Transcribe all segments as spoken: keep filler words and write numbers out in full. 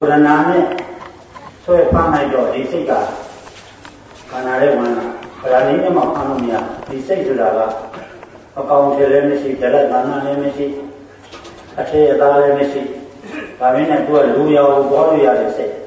ရဏနဲ့ဆွဲဖမ်းလိုက်တော့ဒီစိတ်ကခန္ဓာရဲ့ဝင်လာဗราဏီနဲ့မှဖမ်းလို့မရဒီစိတ်ဆိုတာကအကောင်ထည်လည်းမရှိကြလက်သာနာလည်းမရှိအထေအသားလည်းမရှိဒါမင်းနဲ့သူကလူရောင်သွားလို့ရတဲ့စိတ်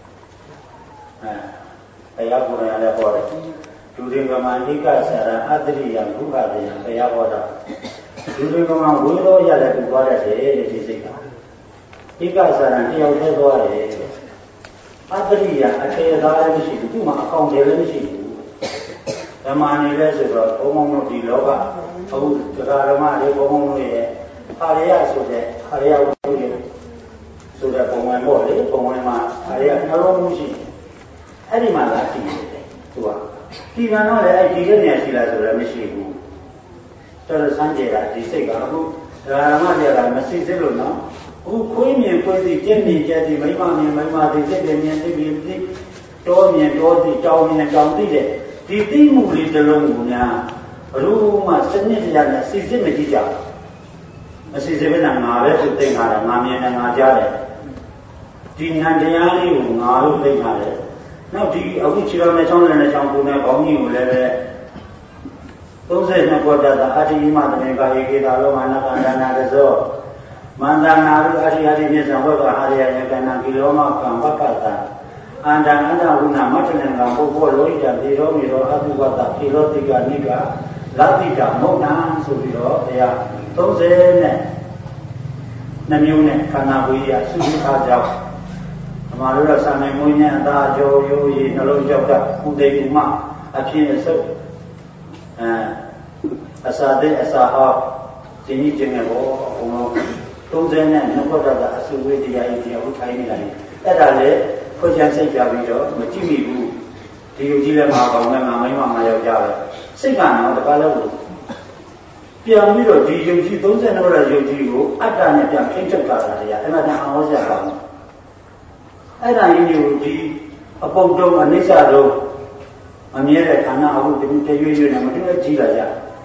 အဲဘုရားကိုယ်တိုင်လည်းဟောတယ်ဒုတိယကမအိကဆရာအတ္တိယဘုရားတရားဘုရားဟောတာဒုတိယကမဝိရောရလည်းသူသွားတဲ့ဒီစိတ်ကဧကဆရာတယောက်တည်းသွားတယ်အတ္တိယအထေအသားလည်းမရှိဘူးသူ့မှာအကောင်ထည်လည်းမရှိဘူးဓမ္မနေလဲဆိုတော့ဘုံဘုံတို့ဒီလောကအခုတရားဓမ္မတွေဘုံဘုံတို့ရဲ့အာရယဆိုတဲ့အာရယဝိသုယဆိုတဲ့ပုံဝင်ပေါ့လေပုံဝင်မှာအာရယနှလုံးမှုရှိအဲ့ဒီမှာလာကြည့်တယ်သူကဒီကံတော့လည်းအဲ့ဒီတဲ့နေရာရှိလားဆိုတော့မရှိဘူးတော်တော်စမ်းကြတာဒီစိတ်ကအခုတရားဓမ္မတွေကမစိစစ်လို့နော်အခုခွေးမြင်ခွေးသိကျင့်နေကြသည်မိမမြင်မိမသိစိတ်တွေမြင်သိပြီးသိတောမြင်တောသိကြောင်မြင်ကြောင်သိတဲ့ဒီသိမှုလေးတစ်လုံးကိုများဘယ်လိုမှစနစ်တရားနဲ့စိစစ်မကြည့်ကြဘူးမစိစစ်ဘဲနဲ့ငါပဲသူသိခါတယ်ငါမြင်တယ်ငါကြားတယ်ဒီနံတရားလေးကိုငါလို့သိခါတယ်နောက်ဒီအခုခြေတော်နဲ့ချောင်းနဲ့ချောင်းကိုနဲ့ခေါင်းကြီးကိုလည်းပဲသုံးဆယ်နှစ်ဘောတတာအတ္တိမတမေကာယေကေတာလောမနာကန္တနာတဇောမန္တနာရုအရိယတိမြစ္ဆံဘောကအာရိယယကနာကိလောမကံဘကတံအန္တအန္တဝုဏမတ္တနံကပုဗ္ဗောလောဟိတသေရောမေရောအတုဝတ္တသေရောတိကနိကလတ္တိကမုဋ္ဌံဆိုပြီးတော့တရားသုံးဆယ်နဲ့နှမျိုးနဲ့ခန္ဓာကိုယ်ကြီးအစုစုထားကြောင်းအမှားလို့တော့စာမေမွေးညံအသာကြောရိုးရည်နှလုံးကြောက်တာဥဒိဥမအဖြစ်အစုပ်အဲအစာတဲ့အစာဟောဒီနည်းကျင်တဲ့ဘောဘုံလုံးသုံးဆယ်နဲ့နှုတ်တော့တာအစုဝေးတရားကြီးတရားဟုတ်ထိုင်းနေတာလေအဲ့ဒါလေဖွင့်ချမ်းစိတ်ကြပြီးတော့မကြည့်မိဘူးဒီယူကြီးလည်းမအောင်နဲ့ငါမိမမယောက်ကြပဲစိတ်ကတော့တကားလို့ပြန်ပြီးတော့ဒီယုံကြည်သုံးဆယ်နှစ်ရယုံကြည်ကိုအတ္တနဲ့ပြန်ထိန်းချုပ်တာတရားအဲ့ဒါတန်အောင်ရပါဘူးအဲ့ဒါကြီးကိုဒီအပုတ်တုံးအနိစ္စတုံးအမြဲတဲ့ခန္ဓာအခုတည်းတရွေ့ရွေ့နဲ့မတူတဲ့ကြီးလာကြ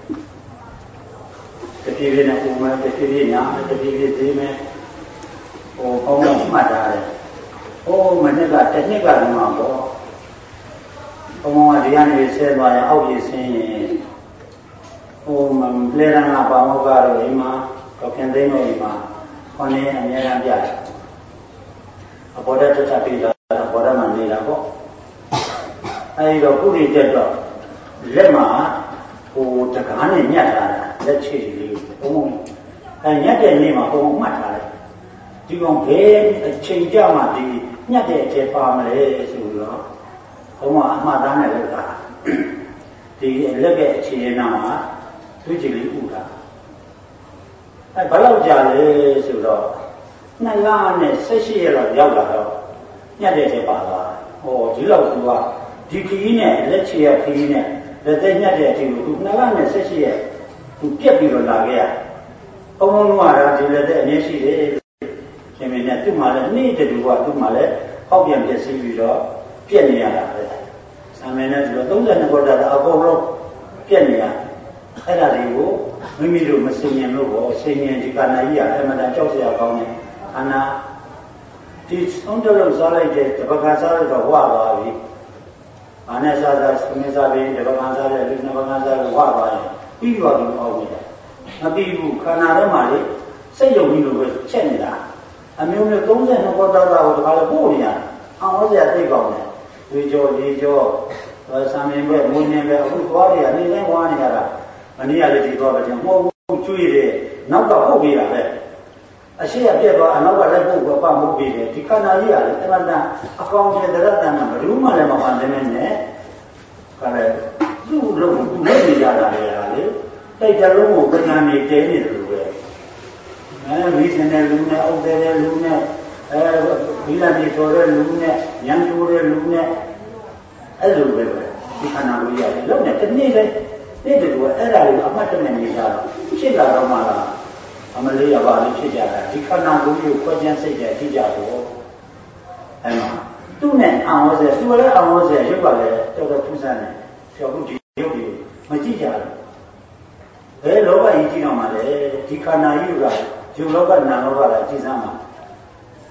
တဖြည်းဖြည်းနဲ့ပုံမှန်တဖြည်းဖြည်းညာတဖြည်းဖြည်းသေးမယ်ဟိုပေါင်းမှမှတ်ထားတယ်ဟိုမနေ့ကတစ်နှစ်ကတော့ပေါ့ဘုံဘုံကဒီကနေဆဲသွားရင်အောက်ကြီးဆင်းရင်ဟိုမလဲရနာပါမောကတော့ဒီမှာကောက်ခင်သိန်းတို့ဒီမှာခေါင်းနဲ့အများအားပြတယ်အဘောဓတ္တပိလာအဘောဓမှာနေတာပေါ့အဲဒီတော့ခုဒီတက်တော့လက်မှာဟိုတကားနဲ့ညက်ထားတာလက်ချေလေးဘုံဘုံအဲညက်တဲ့နေ့မှာဘုံဘုံမှတ်ထားတယ်ဒီကောင်ဘယ်အချိန်ကြမှဒီညက်တဲ့အချက်ပါမလဲဆိုတော့ဘုံကအမှားသားနဲ့လောက်တာဒီလက်ရဲ့အခြေအနာမှာသူ့ကြည့်လေးဥတာအဲဘယ်လောက်ကြာလဲဆိုတော့နှစ်လနဲ့ဆယ်ရှစ်ရက်လောက်ရောက်လာတော့ညက်တဲ့ချက်ပါသွားဟောဒီလောက်သူကဒီခီးနဲ့လက်ချေရခီးနဲ့လက်သက်ညက်တဲ့အချိန်ကိုသူနှစ်လနဲ့ဆယ်ရှစ်ရက်သူပြက်ပြီးတော့လာခဲ့ရဘုံဘုံကတော့ဒီလက်သက်အမြဲရှိတယ်ရှင်မင်းနဲ့သူ့မှာလည်းနေ့တူကသူ့မှာလည်းပေါက်ပြန်ပြည့်စည်ပြီးတော့ပြက်နေရတာပဲဆံမင်းနဲ့ဆိုတော့သုံးဆယ်နှစ်ဘောတတာအကုန်လုံးပြက်နေရအဲ့ဒါတွေကိုမိမိတို့မစင်ရင်လို့ပေါ့စင်ရင်ဒီကနာကြီးကအမှန်တန်ကြောက်စရာကောင်းတယ်အနာဒီသုံးတလုံးစားလိုက်တဲ့တပကစားလို့တော့ဝသွားပြီအာနဲ့စားစားစမင်းစားပြီးတပကစားတဲ့လူနှစ်ပကစားလို့ဝသွားရင်ပြီးသွားပြီအောက်နေတာမပြီးဘူးခန္ဓာထဲမှာလေစိတ်ယုံပြီးလို့ပဲချက်နေတာအမျိုးမျိုးသုံးဆယ်နှစ်ဘောတတာကိုတခါလေပို့နေရအောင်ဟောစရာသိကောင်းတယ်ဝေကြောလေကြောဆံမင်းပဲမွေးနေပဲအခုသွားရနေလဲဝါနေရတာမနေ့ကလည်းဒီသွားပဲမဟုတ်ဘူးကျွေးတယ်နောက်ကပုတ်ပေးတာပဲအရှိရပြက်သွားအနောက်ကလည်းပုတ်တော့ပတ်မှုပေးတယ်ဒီခန္ဓာကြီးကလည်းအမှန်တန်အကောင်ကျတဲ့ရတ္တနာဘယ်လိုမှလည်းမပန်တဲ့နဲ့ခါလေသူ့လုံးသူ့လည်းနေကြတာလေလေတိုက်ကြလုံးကိုပညာနေတဲနေတယ်လို့ပဲအဲမိစနဲ့လူနဲ့အောက်တဲ့လူနဲ့အဲဒီလာနေဆိုတဲ့လူနဲ့ညံချိုးတဲ့လူနဲ့အဲ့လိုပဲဒီခန္ဓာကိုရတယ်လုံးနဲ့တနေ့လေနေ့တူကအဲ့ဒါကိုအမှတ်တမဲ့နေကြတော့ဖြစ်လာတော့မှလားအမလေးရပါလေးဖြစ်ကြတာဒီခန္ဓာကိုယ်ကိုခွဲခြားစိတ်တဲ့အတိအကျတော့အဲ့မှာသူ့နဲ့အောင်ဝစေသူလည်းအောင်ဝစေရုပ်ကလည်းတော်တော်ထူးဆန်းတယ်ဆရာတို့ဒီရုပ်ကိုမကြည့်ကြဘူးဘယ်လောကကြီးကြည့်တော့မှလဲဒီခန္ဓာကြီးကယူလောကနာလောကလည်းကြည်စမ်းမှာ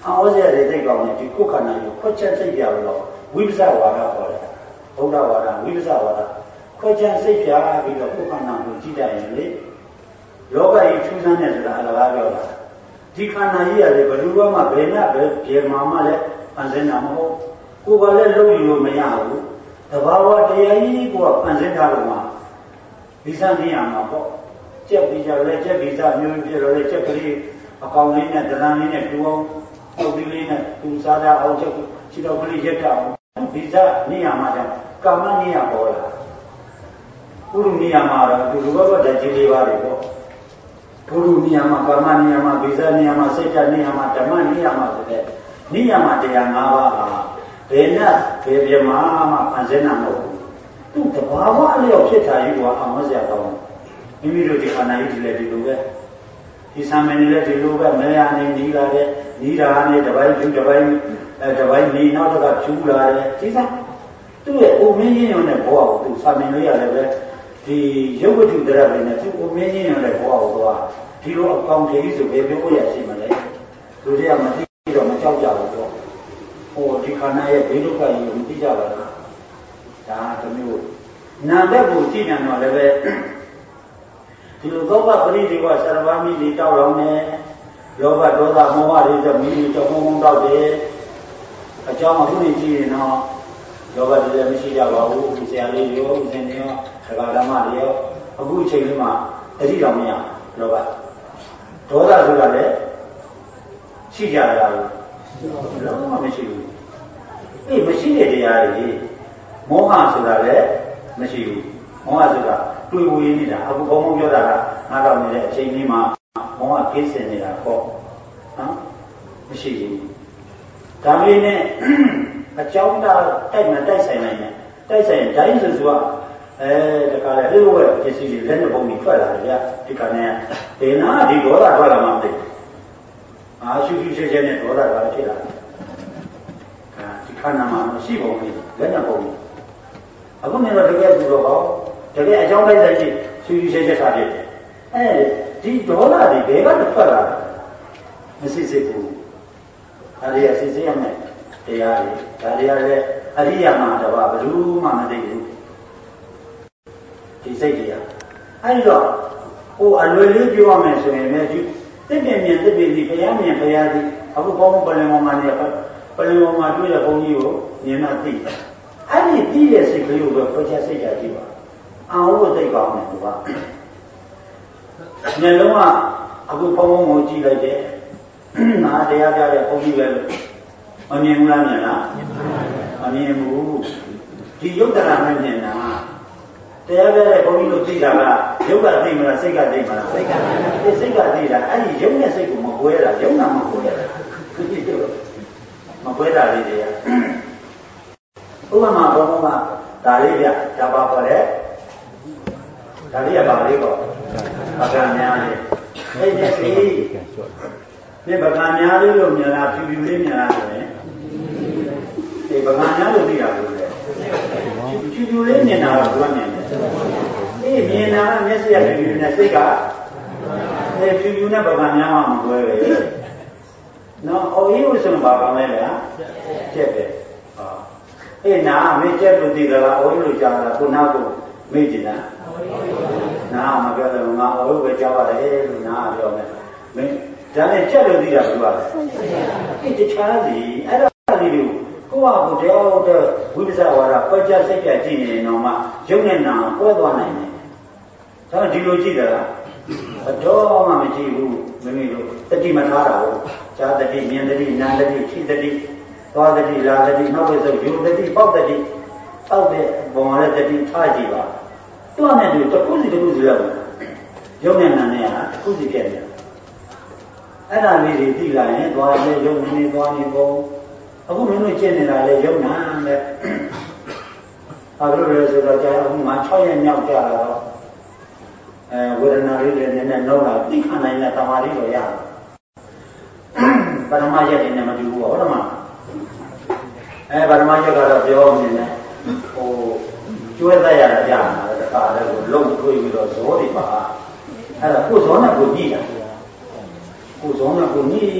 အောစရတဲ့သိကောင်းတဲ့ဒီကိုယ်ခန္ဓာကိုခွက်ချက်စိတ်ပြလို့ဝိပဿနာဝါဒခေါ်တယ်ဘုရားဝါဒဝိပဿနာဝါဒခွက်ချက်စိတ်ပြပြီးတော့ကိုယ်ခန္ဓာကိုကြည့်ကြရင်လေလောကကြီးထူးဆန်းတဲ့ဆိုတာအလကားပြောတာဒီခန္ဓာကြီးရတယ်ဘယ်လိုမှဘယ်နဲ့ပဲပြေမာမှလည်းဖန်ဆင်းတာမဟုတ်ကိုယ်ကလည်းလုံးယူလို့မရဘူးတဘာဝတရားကြီးကိုဖန်ဆင်းထားလို့မှဒီစံနေရမှာပေါ့ကြက်ပြီးကြလဲကြက်ပြီးစားမျိုးပြလို့လဲကြက်ကလေးအကောင်လေးနဲ့ဒရန်လေးနဲ့တူအောင်ပုတ်ပြီးလေးနဲ့သူစားတာအောင်ချက်ခြေတော်ကလေးရက်ကြအောင်ဒီစနေရမှာကြောင့်ကာမနေရပေါ်လာပုရုနေရမှာတော့ဒီလိုဘက်တည်းကြီးလေးပါလေပေါ့ပုရုနေရမှာကာမနေရမှာဗိဇာနေရမှာစိတ်ဓာတ်နေရမှာဓမ္မနေရမှာဆိုတဲ့နေရမှာတရား၅ပါးဟာဘယ်နဲ့ဘယ်ပြမှာမှဖန်ဆင်းတာမဟုတ်ဘူးသူတဘာဝအလျောက်ဖြစ်တာကြီးကအမှန်စရာကောင်းမိမိတို့ဒီခန္ဓာကြီးဒီလည်းဒီလိုပဲဒီဆံမင်းတွေလည်းဒီလိုပဲမဲရနေနီးလာတဲ့နီးတာနဲ့တပိုင်းဖြူတပိုင်းအဲတပိုင်းနေနောက်တစ်ခါဖြူလာတယ်ဒီစားသူ့ရဲ့အိုမင်းရင်းရုံနဲ့ဘဝကိုသူဆံမင်းလေးရတယ်ပဲဒီရုပ်ဝတ္ထုတရားတွေနဲ့သူ့အိုမင်းရင်းရုံနဲ့ဘဝကိုသွားဒီလိုအကောင်ကြီးဆိုဘယ်ပြောရရှိမလဲလူတွေကမသိတော့မကြောက်ကြဘူးပေါ့ဟိုဒီခန္ဓာရဲ့ဘေးဒုက္ခကြီးကိုမသိကြပါဘူးဒါတမျိုးနာမ်ဘက်ကိုကြည့်ကြတော့လည်းပဲဒီလိုသောကပရိဒီဝဆရဝါမိတွေတောက်လောင်နေလောဘဒေါသမောဟတွေဆိုမိမိကြောင့်မုန်းတောက်တယ်အကြောင်းအခုနေကြည့်ရင်တော့လောဘတွေလည်းမရှိကြပါဘူးဆရာလေးတွေရောဦးဇင်းတွေရောသက္ကဓမ္မတွေရောအခုအချိန်လေးမှာတတိတော်မရလောဘဒေါသဆိုတာလည်းရှိကြရတာဘူးလုံးဝမရှိဘူးအေးမရှိတဲ့တရားတွေမောဟဆိုတာလည်းမရှိဘူးမောဟဆိုတာတွေ့ဝေးနေတာအခုဘုံဘုံပြောတာကငါတော့နေတဲ့အချိန်လေးမှာမောဟကိစ္စနေတာပေါ့နော်မရှိဘူးဒါပေမဲ့အကြောင်းသားတိုက်မှတိုက်ဆိုင်နိုင်တယ်တိုက်ဆိုင်ဒိုင်းဆိုဆိုတာအဲတခါလေဟိုဝဲပစ္စည်းတွေလက်နဲ့ပုံပြီးထွက်လာတယ်ဗျဒီကနေ့ဒေနာဒီဒေါသထွက်လာမှမသိဘူးအာရှုရှုရှဲရှဲနဲ့ဒေါသကဖြစ်လာတယ်အာဒီခန္ဓာမှာမရှိပုံဘူးလက်နဲ့ပုံပြီးအခုနေတော့တကယ်သူတော့ဟောတကယ်အကြောင်းလိုက်ဆိုင်ရှိရှုရှုရှဲရှဲထားဖြစ်တယ်အဲဒီဒေါသတွေဘယ်ကထွက်လာလဲမရှိစေဘူးဒါတွေအစစ်စစ်ရမယ်တရားတွေဒါတွေကလည်းအရိယာမှာတပါဘယ်သူမှမသိဘူးဒီစိတ်တရားအဲဒီတော့ဟိုအလွယ်လေးပြောရမယ်ဆိုရင်လည်းဒီတစ်ပြင်းပြင်းတစ်ပြင်းဒီဘုရားမြင်ဘုရားဒီအခုဘောင်းပလင်မောင်မနေပလင်မောင်မတွေ့တဲ့ဘုန်းကြီးကိုမြင်မှသိတယ်အဲ့ဒီသိတဲ့စိတ်ကလေးကိုပဲဖွင့်ချက်စိတ်ကြကြည့်ပါအောင်လို့သိကောင်းတယ်သူကမျက်လုံးကအခုဘုံဘုံကိုကြည့်လိုက်တယ်ငါတရားပြတဲ့ဘုန်းကြီးပဲမမြင်ဘူးလားမြင်လားမမြင်ဘူးဒီယုတ်တရာနဲ့မြင်တာတရားပြတဲ့ဘုန်းကြီးတို့သိတာကယုတ်ကသိမလားစိတ်ကသိမလားစိတ်ကသိစိတ်ကသိတာအဲ့ဒီယုတ်နဲ့စိတ်ကိုမကွဲတာယုတ်နာမကွဲတာမကွဲတာလေးတွေကဥပမာဘုံဘုံကဒါလေးပြဒါပါခေါ်တယ်ဒါလေးကပါလေးပေါ့ပကံများလေးအဲ့ဒီစီဒီပကံများလေးလို့မြင်လားဖြူဖြူလေးမြင်လားဆိုရင်ဒီပကံများလို့သိတာလို့လေဖြူဖြူလေးမြင်တာတော့ဘယ်လိုမြင်လဲအေးမြင်တာကမျက်စိရဖြူဖြူနဲ့စိတ်ကအဲဖြူဖြူနဲ့ပကံများမှမကွဲပဲနော်အော်ရီလို့ဆိုရင်ဘာကောင်းလဲလားကျက်ပဲဟောအေးနာမေ့ကျက်လို့သိသလားအော်ရီလို့ကြားတာကိုနာကိုမေ့ကြည့်လားနာမပြောတယ်ငါအော်ရီပဲကြားပါတယ်လို့နာပြောမယ်မင်းဒါနဲ့ကျက်လို့သိတာဘူးပါလေအေးတခြားစီအဲ့ဒါလေးတွေကိုကိုယ့်ဟာကိုယ်တရားဟုတ်တဲ့ဝိပဿနာဝါဒပကြစိတ်ပြကြည့်နေရင်တော့မှရုပ်နဲ့နာကွဲသွားနိုင်တယ်ဒါကဒီလိုကြည့်တာလားအတော့မှမကြည့်ဘူးမိမိတို့တတိမထားတာဟုတ်ဈာတတိမြင်တတိနာတတိခြိတတိသွားတတိလာတတိနောက်ပဲဆိုယူတတိပေါက်တတိပေါက်တဲ့ပုံရတဲ့တတိထားကြည့်ပါတွန်းနေတယ်တခုစီတခုစီရောက်ရုပ်နဲ့နာနဲ့ဟာတခုစီပြည့်တယ်အဲ့ဒါလေးတွေသိလာရင်သွားလေရုပ်နေနေသွားနေပုံအခုမင်းတို့ကျင့်နေတာလေရုပ်နာနဲ့ဘာလို့လဲဆိုတော့ကြာအခုမှ၆ရက်မြောက်ကြာတော့အဲဝေဒနာလေးတွေနည်းနည်းနှုတ်လာသိခံနိုင်တဲ့သမာဓိတော့ရတယ်ပရမရက်တွေနဲ့မတူဘူးဟုတ်တယ်မလားအဲပရမရက်ကတော့ပြောနေတယ်ဟိုကျွဲသက်ရတာကြာတာတခါလည်းကိုလုံထွေးပြီးတော့ဇောတွေပါအဲ့ဒါကိုဇောနဲ့ကိုညှိတာကိုဇောနဲ့ကိုညှိပြီး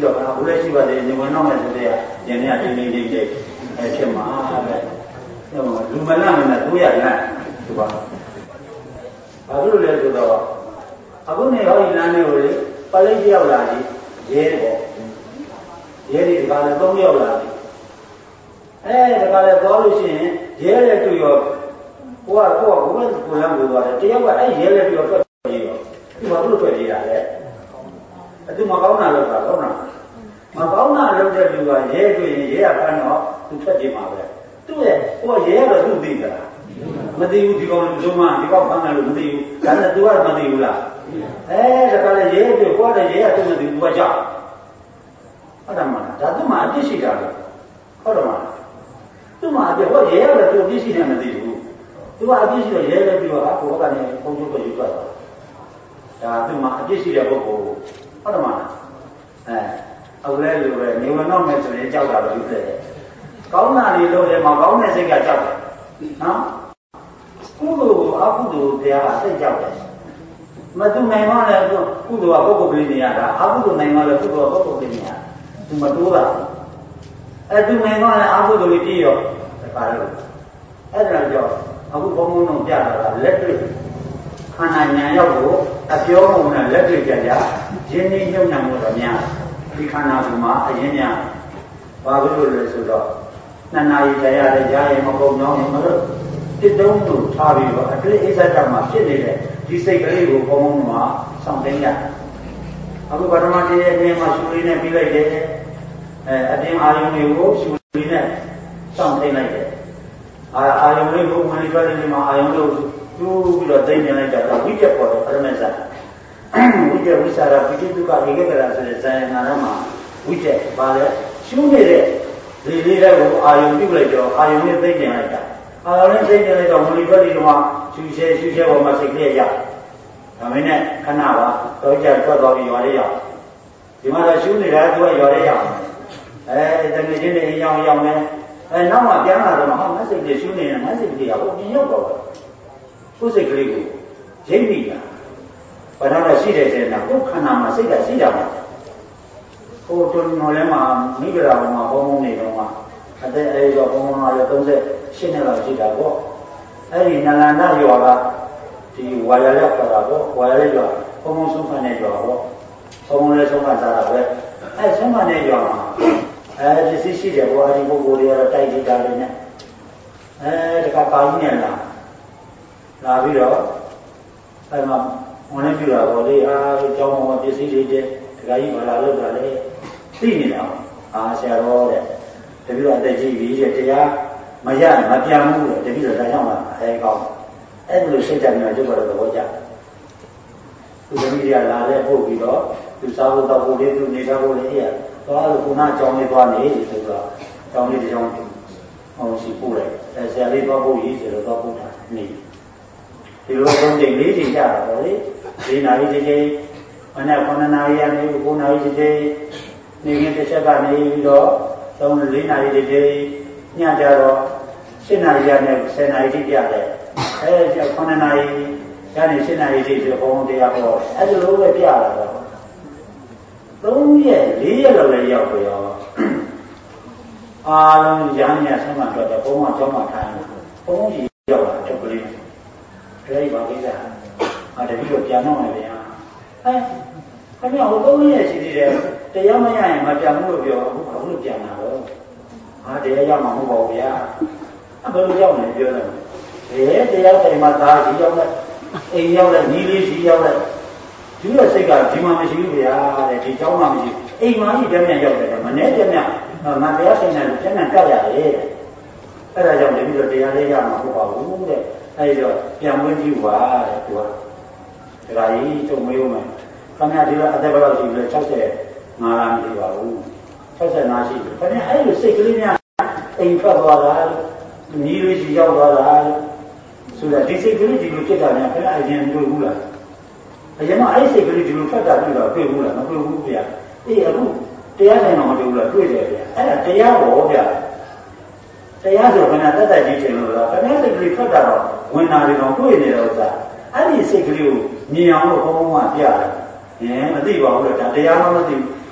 ပြီးတော့အခုလည်းရှိပါတယ်ညီမနောက်မဲ့ဆိုတဲ့ညနေကတင်းတင်းတင်းတင်းအဲဖြစ်မှာပဲလူမလန့်မနဲ့တိုးရလန့်ဒီပါဘာလို့လဲဆိုတော့အခုနေဟောဒီလမ်းလေးကိုလေပလိတ်ရောက်လာပြီရဲပေါ့ရဲဒီကလည်းသုံးရောက်လာပြီအဲဒါကလည်းသွားလို့ရှိရင်ရဲလည်းတွေ့ရောကိုကကိုကဘုရားကိုလမ်းကိုသွားတယ်တယောက်ကအဲ့ရဲလည်းတွေ့ရောထွက်ပြေးရောဒီဘာလို့ထွက်ပြေးရလဲအတူမကောင်းတာလို့ဆိုတာကောင်းတာမကောင်းတာလုပ်တဲ့လူကရဲတွေ့ရင်ရဲကဖမ်းတော့သူထွက်ပြေးမှာပဲသူ့ရဲ့ကိုကရဲကတော့သူ့သိကြလားမသိဘူးဒီကောင်လူစုံမဒီကောင်ဖမ်းတယ်လို့မသိဘူးဒါနဲ့ तू ကမသိဘူးလားအဲဒါကလည်းရဲတွေ့ကိုကလည်းရဲကသူ့မသိဘူး तू ကကြောက်ဟုတ်တယ်မလားဒါသူ့မှာအပြစ်ရှိတာလေဟုတ်တယ်မလားသူ့မှာအပြစ်ဟောရဲရတယ်သူအပြစ်ရှိတယ်မသိဘူး तू ကအပြစ်ရှိတော့ရဲလည်းပြီးတော့ဟာကိုကနေပုံချုပ်ကိုယူသွားတာဒါသူ့မှာအပြစ်ရှိတဲ့ပုဂ္ဂိုလ်ဟုတ်တယ်မလားအဲအခုလဲလိုပဲနေဝင်တော့မယ်ဆိုရင်ကြောက်တာပဲဖြစ်တယ်ကောင်းတာတွေလုပ်တယ်မှာကောင်းတဲ့စိတ်ကကြောက်တယ်နော်ကုသိုလ်အကုသိုလ်တရားကစိတ်ကြောက်တယ်မတူနိုင်မှလည်းကုသိုလ်ကပုဂ္ဂိုလ်ပြည်နေရတာအကုသိုလ်နိုင်မှလည်းကုသိုလ်ကပုဂ္ဂိုလ်ပြည်နေရသူမတိုးတာအဲသူနိုင်မှလည်းအကုသိုလ်ကြီးပြည့်ရောတခါလို့အဲ့ဒါကြောင့်အခုဘုံဘုံတော့ပြတာကလက်တွေ့ခန္ဓာဉာဏ်ရောက်ကိုအပြောမှုနဲ့လက်တွေ့ကြကြရင်းနှီးညှုံ့နှံမှုတော့များဒီခန္ဓာကူမှာအရင်များဘာလို့လဲဆိုတော့နှစ်နာရီကြာရတယ်ကြားရင်မကုန်ကြောင်းမလို့တစ်တုံးတို့ထားပြီးတော့အတွေ့အကြုံမှာဖြစ်နေတဲ့ဒီစိတ်ကလေးကိုဘုံဘုံမှာစောင့်သိမ်းရအခုပထမတည်းရဲ့အပြင်မှာရှူလေးနဲ့ပြီးလိုက်တယ်အဲအပြင်အာယုံတွေကိုရှူလေးနဲ့စောင့်သိမ်းလိုက်တယ်အာအာယုံလေးကိုဝင်ထွက်နေမှာအာယုံလို့တူးပြီးတော့သိမ်းနေလိုက်တာဝိကျက်ပေါ်တော့ပရမေဇ္ဇာဝိကျက်ဝိစာရပိဋိတုကဧကကရာဆိုတဲ့ဇာယနာရမှာဝိကျက်ပါလေရှုနေတဲ့ဒီလေးတွေကိုအာယုံပြုလိုက်တော့အာယုံနဲ့သိနေလိုက်တာအာယုံနဲ့သိနေလိုက်တော့မူလီဘက်ဒီမှာရှုရှဲရှုရှဲပေါ်မှာစိတ်ကလေးရဒါမင်းနဲ့ခဏပါတော့ကြထွက်သွားပြီးရွာလေးရောက်ဒီမှာတော့ရှုနေတာသူကရွာလေးရောက်အဲတကယ်ချင်းနေအယောင်ရောက်နေအဲနောက်မှပြန်လာတော့ဟောမစိတ်တွေရှုနေတယ်မစိတ်တွေကဟိုပြင်ရောက်တော့ကိုယ်စိတ်ကလေးကိုရိပ်မိတာဘာလို့ရှိတယ်တဲ့နော်ကိုယ်ခန္ဓာမှာစိတ်ကရှိတာပါဟိုတုံတော်လဲမှာမိဂရာမှာဘုံဘုံနေတော့မှာအသက်အဲဒီတော့ဘုံဘုံကလည်းသုံး၈နှစ်လောက်ရှိတာပေါ့အဲ့ဒီနလန္ဒရွာကဒီဝါရလက်ခေါ်တာပေါ့ဝါရလက်ရွာဘုံဘုံဆုံးခံတဲ့ရွာပေါ့ဘုံဘုံလည်းဆုံးခံစားတာပဲအဲဆုံးခံတဲ့ရွာမှာအဲဒီစီရှိတယ်ဘောအဲဒီပုဂ္ဂိုလ်တွေကတော့တိုက်ကြည့်တာလည်းနဲ့အဲတခါပါကြီးနဲ့လာလာပြီးတော့အဲမှာဝင်နေပြတာပေါ့လေအာကျောင်းမှာပစ္စည်းတွေတဲ့ဒကာကြီးဘာလာလို့တာလဲသိနေတာအာဆရာတော်တဲ့တပည့်တော်အသက်ကြီးပြီတဲ့တရားမရမပြန်ဘူးတဲ့တပည့်တော်ဒါကြောင့်ပါအဲကောင်းအဲ့လိုစိတ်ဓာတ်မျိုးကျုပ်ကတော့သဘောကျသူသမီးတွေကလာတဲ့ပို့ပြီးတော့သူစားဖို့တော့ပို့လေးသူနေတော့ပို့လေးရသွားလို့ခုနကျောင်းလေးသွားနေဆိုတော့ကျောင်းလေးတစ်ကျောင်းဟောရှိပို့လိုက်အဲဆရာလေးသွားပို့ရေးဆိုတော့သွားပို့တာနေဒီလိုသုံးချိန်လေးချိန်ကြတာပေါ့လေ၄နာရီတစ်ချိန်မနေ့ခုနှစ်နာရီကနေ၉နာရီတစ်ချိန်နေခင်တစ်ချက်ကနေပြီးတော့သုံး၄နာရီတစ်ချိန်ညကြတော့၈နာရီကနေ၁၀နာရီတိပြတယ်အဲခုနှစ်နာရီကနေ၈နာရီတိဆိုဘုံတရားဟောအဲ့လိုပဲပြလာတော့သုံးရက်၄ရက်လောက်လည်းရောက်ပြီးတော့အားလုံးရဟန်းများဆက်မှတော့ဘုံမှာကျောင်းမှာထိုင်လို့ဘုံကြီးရောက်လာတယ်ကလေးဒါကြီးပါကိစ္စအာတပည့်တော့ပြန်တော့မယ်ဗျာအဲခင်ဗျာဟိုသုံးရက်ရှိသေးတယ်တရားမရရင်မပြန်ဘူးလို့ပြောအခုဘာလို့ပြန်လာတော့အာတရားရမှာမဟုတ်ပါဘူးဗျာအဘယ်လိုရောက်နေပြောတယ်ဘယ်တရားတိုင်မှာသားကြီးရောက်လဲအိမ်ရောက်လဲညီလေးကြီးရောက်လဲဒီလိုစိတ်ကဒီမှာမရှိဘူးဗျာတဲ့ဒီเจ้าမှမရှိအိမ်မှာကြီးတည်းမြန်ရောက်တယ်မနေ့တည်းမြန်မတရားဆိုင်တယ်ကျန်တဲ့ကြောက်ရတယ်တဲ့အဲ့ဒါကြောင့်တပည့်တော့တရားလေးရမှာမဟုတ်ပါဘူးတဲ့အဲ့တော့ပြန်ဝင်ကြည့်ပါတဲ့သူကဒါကြီးတုံမေးဦးမယ်ခင်ဗျာဒီလိုအသက်ဘယ်လောက်ရှိလဲ၆၅လမ်းရှိပါဘူး၆၅ရှိတယ်ခင်ဗျာအဲ့လိုစိတ်ကလေးများအိမ်ထွက်သွားတာညီလေးကြီးရောက်သွားတာဆိုတော့ဒီစိတ်ကလေးဒီလိုဖြစ်တာများခင်ဗျာအရင်တွေ့ဘူးလားအရင်ကအဲ့စိတ်ကလေးဒီလိုထွက်တာတွေ့တော့တွေ့ဘူးလားမတွေ့ဘူးဗျာအေးအခုတရားဆိုင်တော့မတွေ့ဘူးလားတွေ့တယ်ဗျာအဲ့ဒါတရားဘောဗျာတရားဆိုခဏတက်တက်ကြီးတင်လို့လားခဏစိတ်ကလေးထွက်တာတော့ဝင်တာတွေတော့တွေ့နေတော့ဥစ္စာအဲ့ဒီစိတ်ကလေးကိုမြင်အောင်လို့ဘုံဘုံကပြတယ်ဟင်မသိပါဘူးလေဒါတရားမှမသိဘူး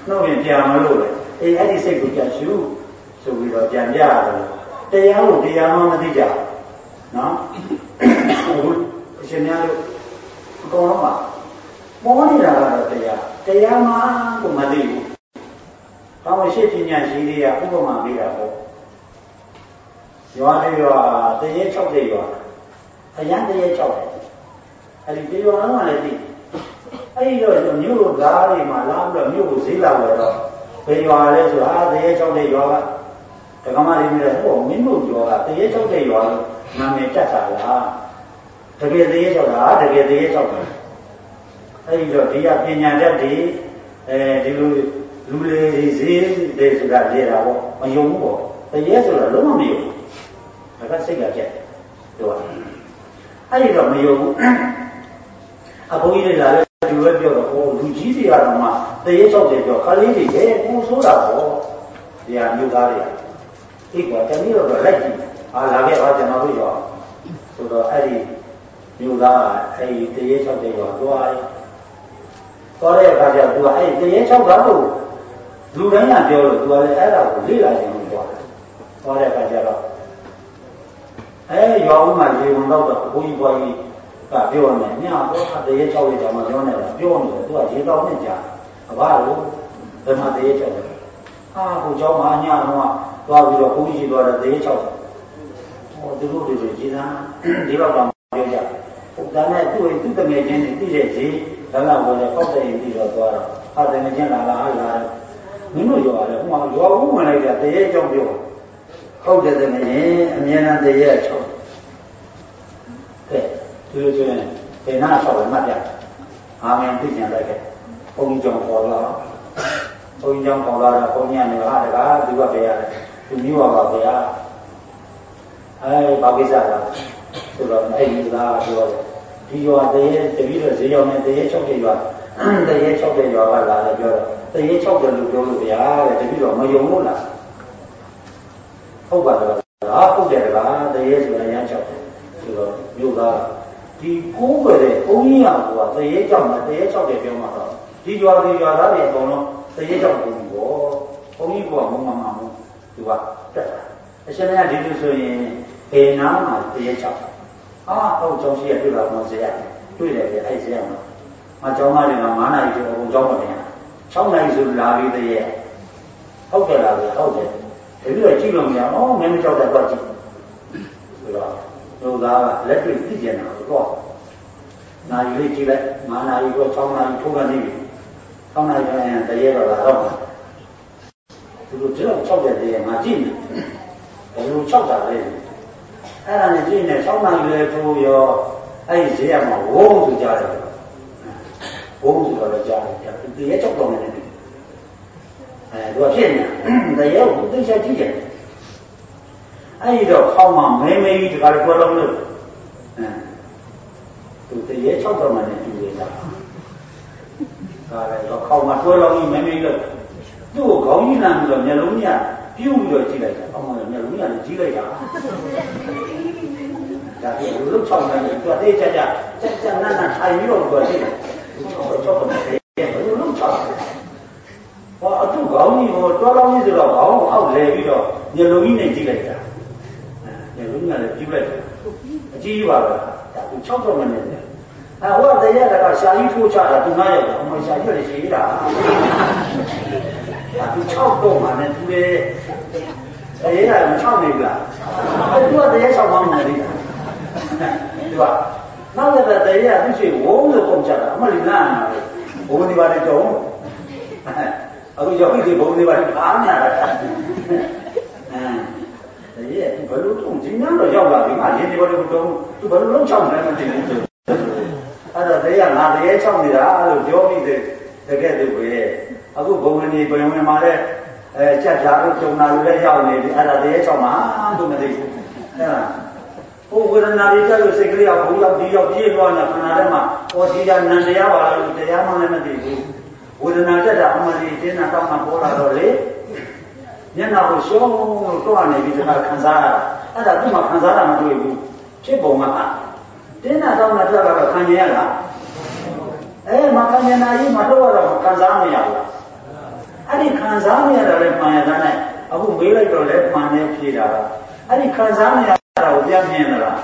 နှုတ်ရင်ပြန်မလို့လေအေးအဲ့ဒီစိတ်ကိုပြန်ရှုဆိုပြီးတော့ပြန်ပြရတယ်တရားကိုတရားမှမသိကြနော်အခုအရှင်များတို့အကုန်လုံးပါပေါ်နေတာကတော့တရားတရားမှကိုမသိဘူး။ဘာလို့ရှိပညာရှိတွေကဥပမာပေးတာပေါ့ရွာတွေရွာတရေ၆တဲ့ရွာအရန်တရေ၆တယ်အဲ့ဒီဒီရွာလုံးကလည်းသိအဲ့ဒီတော့မြို့သားတွေမှာလာပြီးတော့မြို့ကိုဈေးလာဝယ်တော့ဘယ်ရွာလဲဆိုအာတရေ၆တဲ့ရွာကဒကမလေးမျိုးဟိုမင်းတို့ရွာကတရေ၆တဲ့ရွာလို့နာမည်တက်တာလားတကယ်တရေ၆တာတကယ်တရေ၆တာအဲ့ဒီတော့ဒီကပညာတတ်တွေအဲဒီလိုလူတွေဈေးတွေဆိုတာလေတာပေါ့မယုံဘူးပေါ့တရေဆိုတာလုံးဝမယုံဘူးဒါကစိတ်ကကြက်တို့ကအဲ့ဒီတော့မယုံဘူးအဘိုးကြီးတွေလာလဲဒီလိုပြောတော့ဟိုလူကြီးတွေကတော့မှတရေ၆တယ်ပြောခလေးတွေပဲပူဆိုးတာပေါ့ဒီဟာမျိုးသားတွေအိတ်ကတနည်းတော့လိုက်ကြည့်ဟာလာခဲ့ပါကျွန်တော်တို့ရောဆိုတော့အဲ့ဒီမျိုးသားအဲ့ဒီတရေ၆တယ်ရောသွားတယ်သွားတဲ့အခါကျတော့သူကအဲ့ဒီတရေ၆တာကိုလူတိုင်းကပြောလို့သူကလည်းအဲ့ဒါကိုလေ့လာခြင်းလို့ပြောတယ်သွားတဲ့အခါကျတော့အဲရွာဦးမှာရေဝင်တော့တော့ဘုန်းကြီးဘွားကြီးကပြောနေညတော့တရေ၆ရက်တောင်မှပြောနေတာပြောနေတယ်သူကရေတောင်နဲ့ကြာအဘလို့ဘယ်မှာတရေ၆လဲအာကိုเจ้าမညတော့သွားပြီးတော့ဘုန်းကြီးသွားတယ်တရေ၆ဟောသူတို့တွေရေသာဒီတော့တော့ပြောကြဟုတ်တယ်နဲ့သူ့သူ့တငယ်ချင်းတွေသိတဲ့ဈေးဒါကဝင်လေပောက်တဲ့ရင်ပြီးတော့သွားတော့ဟာတငယ်ချင်းလာလာဟာလာမင်းတို့ရွာလေဟိုမှာရွာဦးဝင်လိုက်တာတရေ၆ပြောဟုတ်တယ်တငယ်ချင်းအမြဲတမ်းတရေ၆ကဲဒီလိုဆိုရင်ဒေနာ၆ပဲမှတ်ပြအာမင်သိကျင်လိုက်ခဲ့ဘုန်းကြီးကြောင့်ပေါ်လာဘုန်းကြီးကြောင့်ပေါ်လာတော့ဘုန်းကြီးကနေဟာတကားသူကပြရတယ်သူမျိုးပါဗျာအဲဘာကိစ္စလဲဆိုတော့အဲ့ဒီသားပြောတယ်ဒီရွာတရေတပည့်တော်ဈေးရောက်နေတရေ၆တဲ့ရွာတရေ၆တဲ့ရွာကလာတယ်ပြောတော့တရေ၆တယ်လို့ပြောလို့ဗျာတဲ့တပည့်တော်မယုံလို့လားဟုတ်ပါတော့ဟာဟုတ်တယ်ကွာတရေဆိုတာရမ်း၆တယ်ဆိုတော့မြို့သားဒီကိုးွယ်တဲ့ဘုန်းကြီးကကွာတရေကြောင့်မတရေ၆တယ်ပြောမှာတော့ဒီရွာဒီရွာသားတွေအကုန်လုံးတရေကြောင့်ဘုန်းကြီးပေါ့ဘုန်းကြီးကမုံမမှန်ဘူးသူကတက်တာအရှင်ကဒီလိုဆိုရင်ဘေနာမှာတရေ၆အာဟုတ်ကျောင်းရှိရတွေ့တာမှဆရာတွေ့တယ်ပြအဲ့ဆရာမှာမကျောင်းသားတွေက၅နာရီကျော်အကုန်ကျောင်းမတင်၆နာရီဆိုလာပြီးတည်းရဲ့ဟုတ်တယ်လားဟုတ်တယ်ဒီလိုကြည့်လို့မရအောင်မင်းမကြောက်တဲ့တော့ကြည့်ဆိုတော့လူသားကလက်တွေ့သိကျင်တာတော့နာရီလေးကြည့်လိုက်၅နာရီတော့၆နာရီထိုးကနေပြီ၆နာရီကျရင်တည်းတော့လာတော့သူတို့ကြောက်ကြောက်တဲ့တည်းမှာကြည့်နေဘယ်လိုကြောက်တာလဲအဲ့ဒါနဲ့ကြည့်နေ၆နာရီလေးထိုးရောအဲ့ဒီဈေးရမှာဝုန်းဆိုကြတယ်ဝုန်းဆိုတော့ကြားတယ်ဒီရဲ့ကြောက်တော့နေတယ်အဲသူကဖြစ်နေတယ်ရုပ်ကိုသိချကြည့်တယ်အဲ့ဒီတော့ခေါင်းမှာမဲမဲကြီးတခါတော့လုံးလို့အဲသူတရေ၆တော့မှလည်းကြည့်ရတာဒါလည်းတော့ခေါင်းမှာတွဲလုံးကြီးမဲမဲလို့သူ့ကိုခေါင်းကြီးလမ်းပြီးတော့မျက်လုံးကြီးပြုတ်ပြီးတော့ကြည့်လိုက်တာအော်မျက်လုံးကြီးလည်းကြည့်လိုက်တာဒါကလူလုံး၆နိုင်တယ်သူကတေးကြကြကြကြနန်းနန်းထိုင်ပြီးတော့သူကကြည့်တယ်၆တော့တယ်လူလုံး၆ဟောအထုခေါင်းကြီးဟိုတွားလောင်းကြီးဆိုတော့ခေါင်းကိုအောက်လဲပြီးတော့မျက်လုံးကြီးနဲ့ကြည့်လိုက်တာမျက်လုံးကလည်းကြည့်လိုက်တယ်အကြည့်ပါပဲဒါသူ၆တော့မနေတယ်အဲဟိုကတည်းကရှာကြီးထိုးချတာသူငါရောက်တယ်အမရှာကြီးလည်းရှိတာဒါသူ၆တော့မှလည်းသူလေတည်းကမ၆နေဘူးလားသူကတည်းက၆မှမနေဘူးသူကနောက်တဲ့တည်းကသူရှိဝုန်းလို့ပုံချတာအမလီလာနာလေဘုံဒီပါလေတော့အခုရောက်ပြီဘုံတွေပါအားများတာအဲဒီဘယ်လိုထုံဒီများတော့ရောက်လာပြီငါရင်းဒီဘယ်လိုတုံးသူဘယ်လိုလုံးချောင်းလဲမသိဘူးအဲ့တော့တရားငါတရားချောင်းနေတာလို့ပြောပြီးတဲ့တကယ်တူပဲအခုဘုံနေဘယ်ဝင်မှာလဲအဲချက်ချာလို့ကျုံနာလို့လည်းရောက်နေပြီအဲ့ဒါတရားချောင်းမှာလို့မသိဘူးအဲ့ဒါဟိုဝေဒနာတွေကြလို့စိတ်ကလေးကဘုံရောက်ဒီရောက်ပြေးသွားနေတာခန္ဓာထဲမှာဟောဒီကနန္တရားပါလို့တရားမှလည်းမသိဘူးဝေဒနာတက်တာအမှန်ကြီးတင်းနာတောင်းမှပေါ်လာတော့လေမျက်နှာကိုရှုံးလို့တွားနေပြီးဒါခံစားရတာအဲ့ဒါသူ့မှာခံစားတာမတွေ့ဘူးဖြစ်ပုံမှာတင်းနာတောင်းတာတက်လာတော့ခံရရလားအဲမခံရနာကြီးမတော့တော့ခံစားမရဘူးအဲ့ဒီခံစားနေရတာလည်းမှန်ရတာနဲ့အခုမေးလိုက်တော့လည်းမှန်နေဖြေတာအဲ့ဒီခံစားနေရတာကိုပြန်မြင်လားဟမ်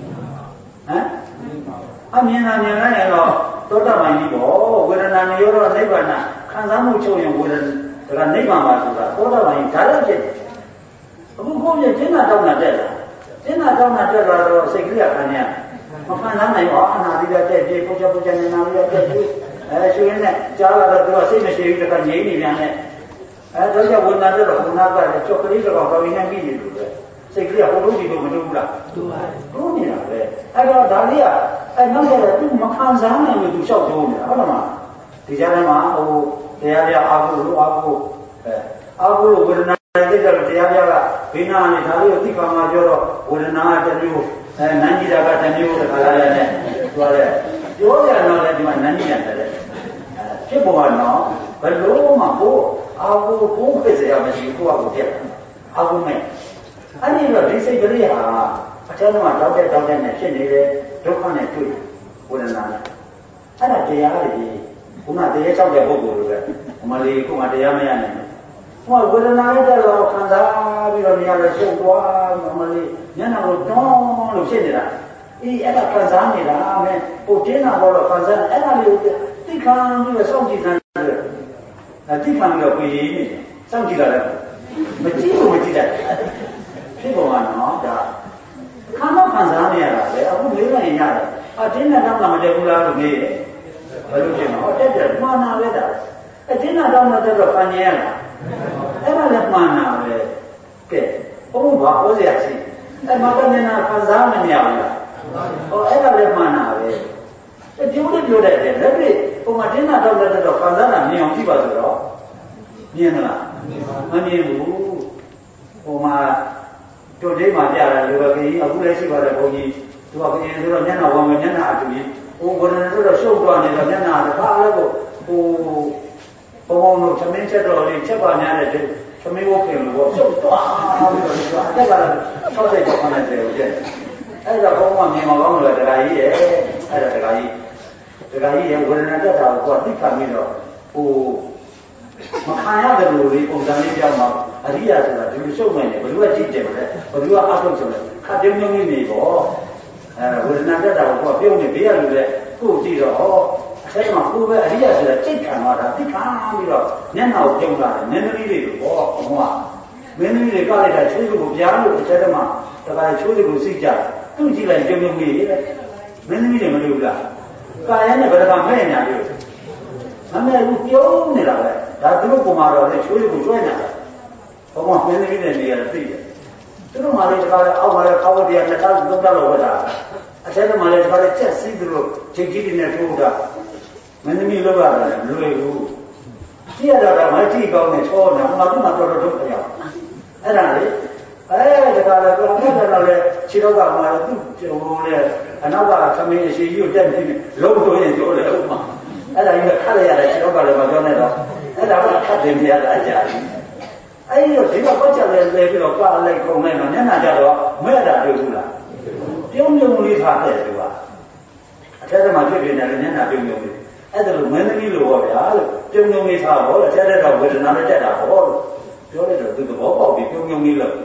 အမြင်တာမြင်လိုက်ရင်တော့သောတာပန်ကြီးပေါ့ဝေဒနာနိရောဓနိဗ္ဗာန်ခံစားမှုချုပ်ရင်ဝေဒနာဒါကနိဗ္ဗာန်ပါဆိုတာသောတာပန်ကြီးဒါလည်းဖြစ်တယ်အခုကိုယ်ကျင့်တာတောင်းတာတက်လာကျင့်တာတောင်းတာတက်လာတော့စိတ်ကလေးကခံရမခံစားနိုင်ပါအနာတိကတက်ပြေပုတ်ချပုတ်ချနေနာပြီးတက်ပြေအဲရှင်ရင်းနဲ့ကြားလာတော့သူကစိတ်မရှိဘူးတခါငြိမ်းနေပြန်တယ်အဲတော့ကျဝေဒနာတက်တော့ခုနကလည်းကြောက်ကလေးတော့တော်ရင်နဲ့ပြီးနေလို့ပဲစိတ်ကလေးကဟိုလိုဒီလိုမတူဘူးလားတူပါတယ်တူနေတာပဲအဲ့တော့ဒါလေးကအဲနောက်ကျတော့သူမခံစားနိုင်လို့သူလျှောက်တိုးနေတာဟုတ်လားမဒီကြားထဲမှာဟိုတရားပြအာဟုလို့အာဟုအဲအာဟုလို့ဝေဒနာတက်ကြတော့တရားပြကဘေးနာနဲ့ဒါလေးကိုသိခါမှပြောတော့ဝေဒနာတစ်မျိုးအဲနန်းကြီးတာကတစ်မျိုးတခါလာရတယ်ပြောတယ်ပြောကြတော့လည်းဒီမှာနန်းကြီးရတယ်ဖြစ်ပေါ်တော့ဘယ်လိုမှကိုအာဟုကိုဖြစ်စရာမရှိဘူးကိုကကိုပြတ်အာဟုမဲ့အဲ့ဒီတော့ဒီစိတ်ကလေးဟာအကျဉ်းတော့တောက်တဲ့တောက်တဲ့နဲ့ဖြစ်နေတဲ့ဒုက္ခနဲ့တွေ့ဝေဒနာနဲ့အဲ့ဒါတရားတွေခုနတရားချောက်တဲ့ပုဂ္ဂိုလ်တွေပဲအမလီခုမှတရားမရနိုင်ဘူးဟိုဝေဒနာနဲ့တက်တော့ခံစားပြီးတော့နေရာလည်းရှုပ်သွားအမလီညနေတော့တောင်းလို့ဖြစ်နေတာအေးအဲ့ဒါခံစားနေတာမဲဟိုတင်းတာတော့ခံစားအဲ့ဒါလေးကိုသိခံပြီးတော့စောင့်ကြည့်တယ်အဲသိခံပြီးတော့ပြည်ရင်းနေစောင့်ကြည့်တာလည်းမကြည့်ဘူးမကြည့်တတ်ဖြစ်ပေါ်မှာနော်ဒါခံတော့ခံစားနေရတာလေအခုလေးလိုက်ရတယ်အတင်းနဲ့တောင်းတာမတက်ဘူးလားလို့မေးတယ်ဘယ်လိုဖြစ်မှာဟောတက်တယ်မှန်တာပဲဒါအတင်းနဲ့တောင်းတာတက်တော့ခံရရလားအဲ့ဒါလည်းမှန်တာပဲကဲဘုံဘာဟောစရာရှိအဲ့မှာကနေနာခံစားမနေရဘူးလားဟောအဲ့ဒါလည်းမှန်တာပဲပြောလို့ပြောတယ်လက်တွေ့ပုံမှန်တင်းနဲ့တောင်းတဲ့တော့ခံစားတာမြင်အောင်ကြည့်ပါဆိုတော့မြင်မလားမမြင်ဘူးဟိုမှာတို့လေးမှပြတယ်လူကကြီးအခုလည်းရှိပါတယ်ဘုန်းကြီးသူကပြင်ဆိုတော့မျက်နှာဝင်မျက်နှာအတူကြီးဟိုဘယ်လိုလဲဆိုတော့ရှုပ်သွားနေတော့မျက်နှာတစ်ခါလည်းကိုဟိုဘုံဘုံတို့သမင်းချက်တော်လေးချက်ပါများတဲ့သမင်းဝတ်ခင်လို့ပေါ့ရှုပ်သွားပြီးတော့သူကအတက်ကလည်း၆၀ကျော်ခန့်နဲ့တယ်ဟုတ်တယ်အဲ့ဒါဘုံကမြင်မကောင်းလို့တခါကြီးရဲ့အဲ့ဒါတခါကြီးတခါကြီးရဲ့ဝေဒနာတက်တာကိုသိခံပြီးတော့ဟိုမခံရတယ်လို့ဒီပုံစံလေးပြောင်းမှာအရိယာဆိုတာဒီလိုရှုပ်နေတယ်ဘယ်လိုကကြည့်တယ်လဲဘယ်လိုကအထုတ်ဆိုလဲခတ်တုံးတုံးလေးနေပေါ့အဲဝေဒနာတက်တာကိုပြုံးနေဘေးရလို့လေကိုကြည့်တော့ဟောအဲ့ဒီမှာကိုပဲအရိယာဆိုတာစိတ်ခံသွားတာသိခံပြီးတော့မျက်နှာကိုပြုံးလာတယ်မင်းသမီးတွေပေါ့ဘုံကမင်းသမီးတွေကလည်းချိုးချိုးကိုပြားလို့အကျတဲ့မှာတခါချိုးချိုးကိုစိတ်ကြသူ့ကြည့်လိုက်ပြုံးပြုံးပြီးလေမင်းသမီးတွေမလို့ဘူးလားကာယနဲ့ဘယ်တော့မှမဲ့ညာလို့မမဲ့ဘူးပြုံးနေတာပဲဒါသူတို့ပုံမှာတော့လေချိုးချိုးကိုကျွဲနေတာဘုံကမင်းသမီးတွေနေရာသိတယ်သူတို့မှလည်းတခါလေအောက်မှာလည်းခေါင်းတရားနှစ်ထောင်သုံးထောင်လောက်ဝတ်တာအထဲမှာလည်းတခါလေချက်စီးသူတို့ချိန်ကြီးတွေနဲ့ထိုးတာမင်းသမီးလောက်ရတယ်မလွယ်ဘူးကြည့်ရတာကမကြည့်ကောင်းနဲ့ချောနေတာမှသူ့မှာတော်တော်ဒုက္ခရောက်အဲ့ဒါလေအဲတခါလေကိုယ်ကတော့လေခြေတော့ကမှသူ့ဟိုလေအနောက်ကသမင်းအရှိကြီးကိုတက်ပြီးလုံးလို့ရင်ပြောတယ်ဥပမာအဲ့ဒါကြီးကခတ်ရရတယ်ခြေတော့ကလည်းမပြောနဲ့တော့အဲ့ဒါကခတ်တယ်မရတာအကြကြီးအဲ့ဒီတော့ဒီကပတ်ချက်လဲလဲပြီးတော့ကွာလိုက်ကုန်လိုက်တော့ညနာကြတော့မဲ့တာတွေ့ဘူးလားပြုံးပြုံးလေးထားတယ်သူကအထက်မှာဖြစ်ပြနေတယ်ညနာပြုံးပြုံးလေးအဲ့ဒါလို့မင်းသမီးလိုပေါ့ဗျာလို့ပြုံးပြုံးလေးထားပေါ့အထက်တော့ဝေဒနာနဲ့တက်တာပေါ့လို့ပြောလိုက်တော့သူသဘောပေါက်ပြီးပြုံးပြုံးလေးလို့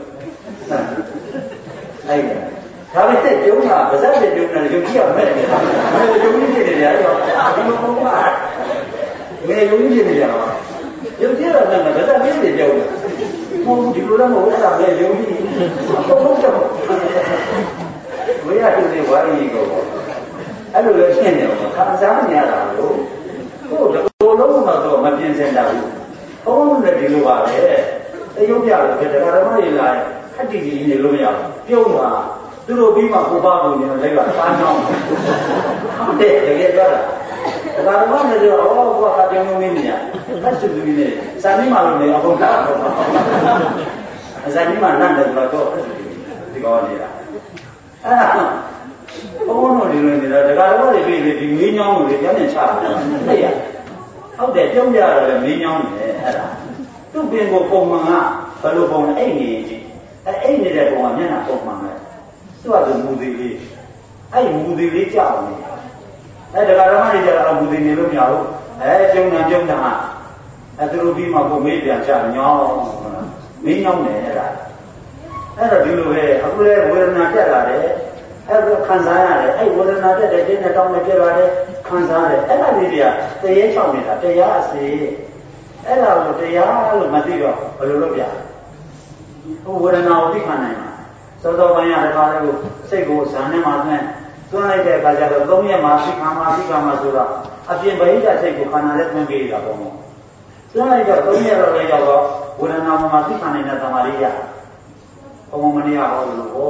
အဲ့ဒါဒါပေမဲ့ပြုံးတာဗဇက်တွေပြုံးတယ်ရုပ်ကြီးကမဲ့တယ်မဲရုပ်ကြီးဖြစ်နေတယ်အဲ့တော့ဒီလိုပုံကမဲရုပ်ကြီးဖြစ်နေတယ်ရုပ်ကြီးတော့လည်းဗဇက်လေးတွေပြုံးတယ်ဘုံဒီလိုလည်းမဟုတ်အဲ့ဒါပဲယုံကြည်ဘုံတော့ဝေရတူတွေဝါရီကိုအဲ့လိုလည်းရှင်းတယ်ခံစားနေရတာလို့ကိုယ်တော်လုံးတော့မပြင်းစင်တာဘူးဘုံလည်းဒီလိုပါပဲတရုပ်ပြလို့ဒီတရားဓမ္မတွေလာခက်တီကြီးနေလို့မရဘူးပြုံးတာသူတို့ပြီးမှကိုပါကုန်နေတယ်လည်းကပန်းချောင်းဟုတ်တယ်တကယ်ပြောတာတရားဓမ္မတွေတော့ဟောကွာကပြုံးနေနေရဖတ်စုလူကြီးနေစာမင်းမှလို့နေအကုန်ထားတော့အစာကြီးမှနတ်တယ်ဆိုတော့ဒီကောနေတာအဲ့ဒါဘုံဘုံတို့ဒီလိုနေတာတရားဓမ္မတွေပြီးပြီးဒီမင်းညောင်းတွေပြန်ပြန်ချတာသိရဟုတ်တယ်ပြုံးကြရတယ်မင်းညောင်းတယ်အဲ့ဒါသူ့ပင်ကိုပုံမှန်ကဘယ်လိုပုံလဲအိတ်နေကြည့်အဲ့အိတ်နေတဲ့ပုံကမျက်နှာပုံမှန်ပဲသူကသူမူသေးလေးအဲ့မူသေးလေးကြောက်နေအဲ့တရားဓမ္မတွေကြတော့မူသေးနေလို့မရဘူးအဲကျုံတာကျုံတာအဲသူတို့ပြီးမှကိုမေးပြန်ချညောင်းမင်းညောင်းနေအဲ့ဒါအဲ့တော့ဒီလိုပဲအခုလဲဝေဒနာတက်လာတယ်အဲ့ဒါခံစားရတယ်အဲ့ဝေဒနာတက်တဲ့တင်းနဲ့တောင်းနဲ့ပြလာတယ်ခံစားတယ်အဲ့ဒါလေးတွေကတရားချောင်းနေတာတရားအစီအဲ့ဒါကိုတရားလို့မသိတော့ဘယ်လိုလုပ်ပြဟိုဝေဒနာကိုသိခံနိုင်မှာစောစောပိုင်းရတဲ့ခါလေးကိုစိတ်ကိုဇာနဲ့မှသွင်းသွင်းလိုက်တဲ့အခါကျတော့သုံးရက်မှသိခံမှသိခံမှဆိုတော့အပြင်ဗဟိတစိတ်ကိုခန္ဓာနဲ့သွင်းပေးတာပေါ့မို့သွင်းလိုက်တော့သုံးရက်တော့လည်းရောက်တော့ဝေဒနာမှာသိခံနိုင်တဲ့သမာဓိရဘုံမနေရတော့လို့ဟို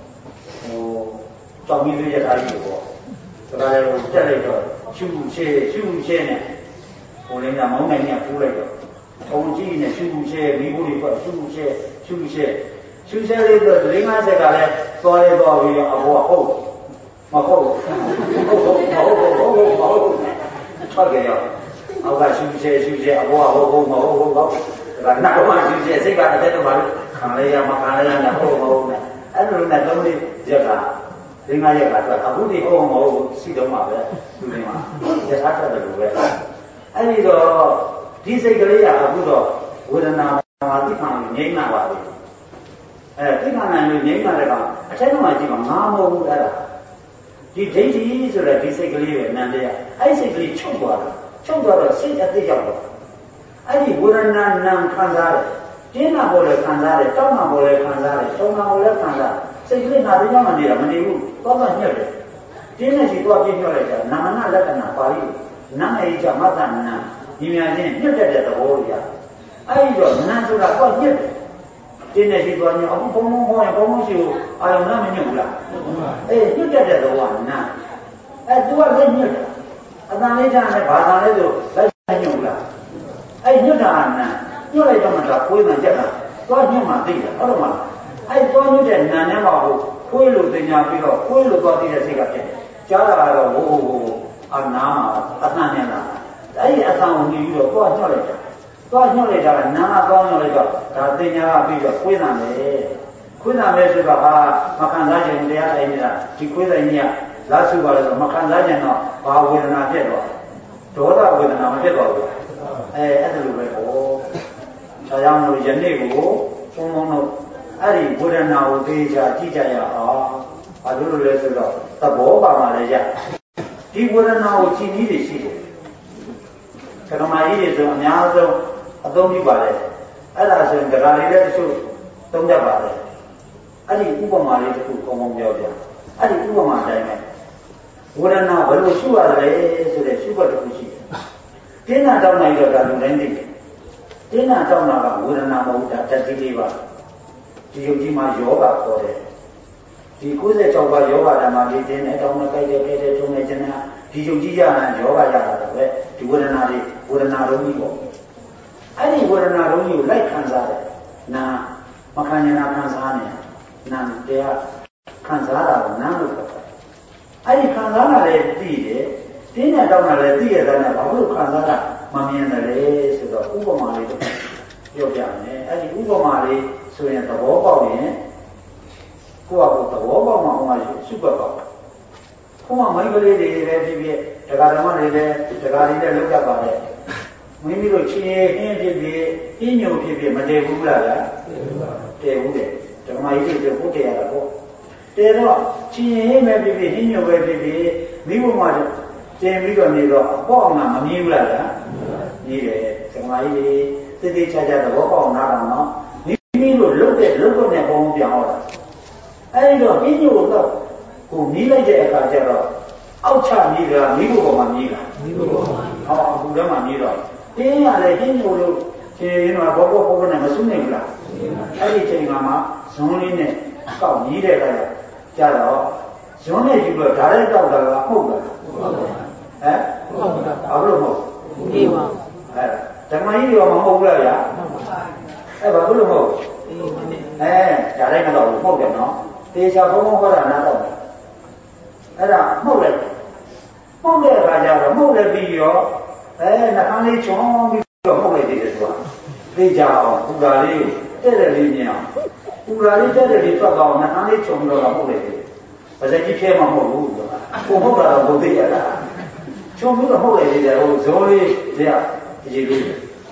ကြောက်ပြီးရထားကြီးပေါ့ဒါလည်းတက်လိုက်တော့ရှုရှဲရှုရှဲနဲ့ဟိုလည်းကမောင်းနိုင်နဲ့ပူးလိုက်တော့ဘုံကြီးနဲ့ရှုရှဲမိဖို့တွေကရှုရှဲရှုရှဲရှုရှဲလေးတော့၄၅ဆက်ကလည်းသွားရဲသွားပြီးတော့အဘောဟုတ်မဟုတ်ဟုတ်ဟုတ်ဟုတ်ဟုတ်ဟုတ်ဟုတ်ထွက်ကြရအောက်ကရှုရှဲရှုရှဲအဘောဟုတ်ဟုတ်မဟုတ်ဟုတ်ဟုတ်ဒါကနောက်မှရှုရှဲစိတ်ကအတက်တော့ပါလို့ခံရရမခံရရနဲ့ဟုတ်မဟုတ်နဲ့အဲ့လိုနဲ့သုံးလေးရက်ကဒီငါရက်ကတော့အခုဒီဟုတ်မဟုတ်ရှိတော့မှာပဲသူတွေမှာရထားတယ်လို့ပဲအဲ့ဒီတော့ဒီစိတ်ကလေးကအခုတော့ဝေဒနာမှာသိခံငြိမ်းလာပါပြီအဲသိခံနိုင်လို့ငြိမ်းလာတဲ့ကောင်အထက်မှာကြည့်မှာငါမဟုတ်ဘူးအဲ့ဒါဒီဒိဋ္ဌိဆိုတဲ့ဒီစိတ်ကလေးပဲနံတရားအဲ့စိတ်ကလေးချုပ်သွားတာချုပ်သွားတော့စိတ်အသိရောက်တော့အဲ့ဒီဝေဒနာနာခံစားတယ်တင်းနာပေါ်လဲခံစားတယ်တောက်နာပေါ်လဲခံစားတယ်တုံနာပေါ်လဲခံစားစိတ်ကလေးနာပြီးမှမနေတာမနေဘူးတော့မှညှက်တယ်တင်းနဲ့စီတော့ပြင်းညှက်လိုက်တာနာမနာလက္ခဏာပါဠိနာမေကြမသနာညီများချင်းညှက်တဲ့သဘောကြီးရအဲ့ဒီတော့နာဆိုတာတော့ညှက်တယ်တင်းနဲ့စီတော့ညအခုဘုံဘုံဟောရင်ဘုံဘုံစီကိုအာရုံနာမညှက်ဘူးလားအေးညှက်တဲ့သဘောကနာအဲ့သူကလည်းညှက်တယ်အတန်လေးထားနဲ့ဘာသာလဲဆိုလိုက်ညှက်ဘူးလားအဲ့ညှက်တာနာညှက်လိုက်တော့မှဒါကိုယ်မှကြက်တာတော့ညှက်မှသိတယ်ဟုတ်တော့မလားအဲ့သွားညွတ်တဲ့နာနဲ့မှာကိုခွေးလိုတင်ညာပြီးတော့ခွေးလိုသွားသိတဲ့စိတ်ကဖြစ်တယ်။ကြားတာကတော့ဟိုဟိုဟိုအနာမှာအသံနဲ့လား။အဲ့ဒီအသံကိုမြည်ပြီးတော့သွားညွတ်လိုက်တာ။သွားညွတ်လိုက်တာကနာကသွားညွတ်လိုက်တော့ဒါတင်ညာကပြီးတော့ခွေးသံပဲ။ခွေးသံပဲဆိုတော့ဟာမခံစားခြင်းတရားတိုင်းနေတာဒီခွေးတိုင်းကြီးကလာစုပါလို့ဆိုမခံစားခြင်းတော့ဘာဝေဒနာဖြစ်တော့ဒေါသဝေဒနာမဖြစ်တော့ဘူး။အဲအဲ့ဒါလိုပဲဟော။ဒါကြောင့်မို့ယနေ့ကိုဘုံဘုံတို့အဲ့ဒီဝေဒနာကိုသိကြကြည့်ကြရအောင်။ဘာလို့လဲဆိုတော့သဘောပါမှလည်းရ။ဒီဝေဒနာကိုကြည့်နည်းတွေရှိတယ်။ဓမ္မကြီးတွေဆိုအများဆုံးအသုံးပြုပါလေ။အဲ့ဒါဆိုရင်ဒကာလေးလည်းတချို့သုံးတတ်ပါလေ။အဲ့ဒီဥပမာလေးတစ်ခုကောင်းကောင်းပြောပြ။အဲ့ဒီဥပမာတိုင်းပဲဝေဒနာဘယ်လိုရှုရတယ်ဆိုတဲ့ရှုပ်တစ်ခုရှိတယ်။တင်းနာတောင်းနိုင်တော့ဒါလူတိုင်းသိတယ်။တင်းနာတောင်းတာကဝေဒနာမဟုတ်တာတတိလေးပါ။ဒီယုတ်ကြီးမှာယောဂခေါ်တယ်ဒီ၉၆ပါးယောဂဓမ္မလေးတင်းနဲ့တောင်းနဲ့ကြိုက်တယ်ကြိုက်တယ်ထုံးနေခြင်းနဲ့ဒီယုတ်ကြီးရတာယောဂရတာပဲဒီဝေဒနာလေးဝေဒနာလုံးကြီးပေါ့အဲ့ဒီဝေဒနာလုံးကြီးကိုလိုက်ခံစားတယ်နာမခံရနာခံစားနေနာတရားခံစားတာကိုနာလို့ခေါ်တယ်အဲ့ဒီခံစားတာလည်းသိတယ်တင်းနဲ့တောင်းတာလည်းသိရတဲ့နဲ့ဘာလို့ခံစားတာမမြင်တယ်လဲဆိုတော့ဥပမာလေးတော့ပြောပြမယ်အဲ့ဒီဥပမာလေးဆိုရင်သဘောပေါက်ရင်ကိုယ့်အကိုသဘောပေါက်မှဟောမှရှုပ်ပေါက်ဟောမှမိန်းကလေးတွေလည်းဖြစ်ဖြစ်တရားဓမ္မတွေလည်းတရားတွေလည်းလုပ်တတ်ပါလေမိမိတို့ချင်းရင်အင်းဖြစ်ဖြစ်အင်းညိုဖြစ်ဖြစ်မတည်ဘူးလားဗျာတည်ဘူးတယ်ဓမ္မကြီးတွေဘုတရားတာပေါ့တည်တော့ချင်းရင်ပဲဖြစ်ဖြစ်အင်းညိုပဲဖြစ်ဖြစ်မိဘမှတင်ပြီးတော့နေတော့အပေါ့အောင်ကမမြင်ဘူးလားဗျာမြင်တယ်ဓမ္မကြီးတွေသိသိချာချာသဘောပေါက်နားတာနော်မိလို့လုတ်တဲ့လုတ်တော့နဲ့ဘုံပြောင်းလာအဲဒီတော့ပြင်းညို့တော့ကိုမီးလိုက်တဲ့အခါကျတော့အောက်ချမီးကမီးဖို့ပေါ်မှာမီးတာမီးဖို့ပေါ်မှာဟောအခုတည်းမှမီးတော့တင်းရလေပြင်းညို့လို့ခြေရင်းတော့ဘောဘောဘောနဲ့မဆုနိုင်ဘူးလားအဲဒီချိန်ကမှဇွန်းလေးနဲ့ကောက်မီးတဲ့အခါကျတော့ဇွန်းနဲ့ယူတော့ဒါလည်းတောက်တာကဟုတ်လားဟုတ်ပါဘူးဟမ်ဟုတ်ပါဘူးဘာလို့မဟုတ်အေးပါအဲဓမ္မကြီးရောမဟုတ်ဘူးလားဗျာအဲဘာလို့မဟုတ်အဲဒါလည်းမတော့ဘူးဟုတ်တယ်နော်တေချာဘုံဘုံဟောတာနားတော့အဲ့ဒါမှုတ်လိုက်မှုတ်တဲ့အခါကျတော့မှုတ်လည်းပြီးရောအဲနှာခေါင်းလေးချုံပြီးတော့မှုတ်လိုက်သေးတယ်ဆိုတာတေချာအောင်ပူတာလေးတဲ့တဲ့လေးမြင်အောင်ပူတာလေးတဲ့တဲ့လေးထွက်သွားအောင်နှာခေါင်းလေးချုံပြီးတော့မှုတ်လိုက်သေးတယ်ပါစက်ကြီးဖြဲမှမဟုတ်ဘူးဆိုတာကိုမှုတ်တာတော့ဘုသိရတာချုံပြီးတော့မှုတ်လိုက်သေးတယ်ဟိုဇိုးလေးတရားအရေးကြီးတယ်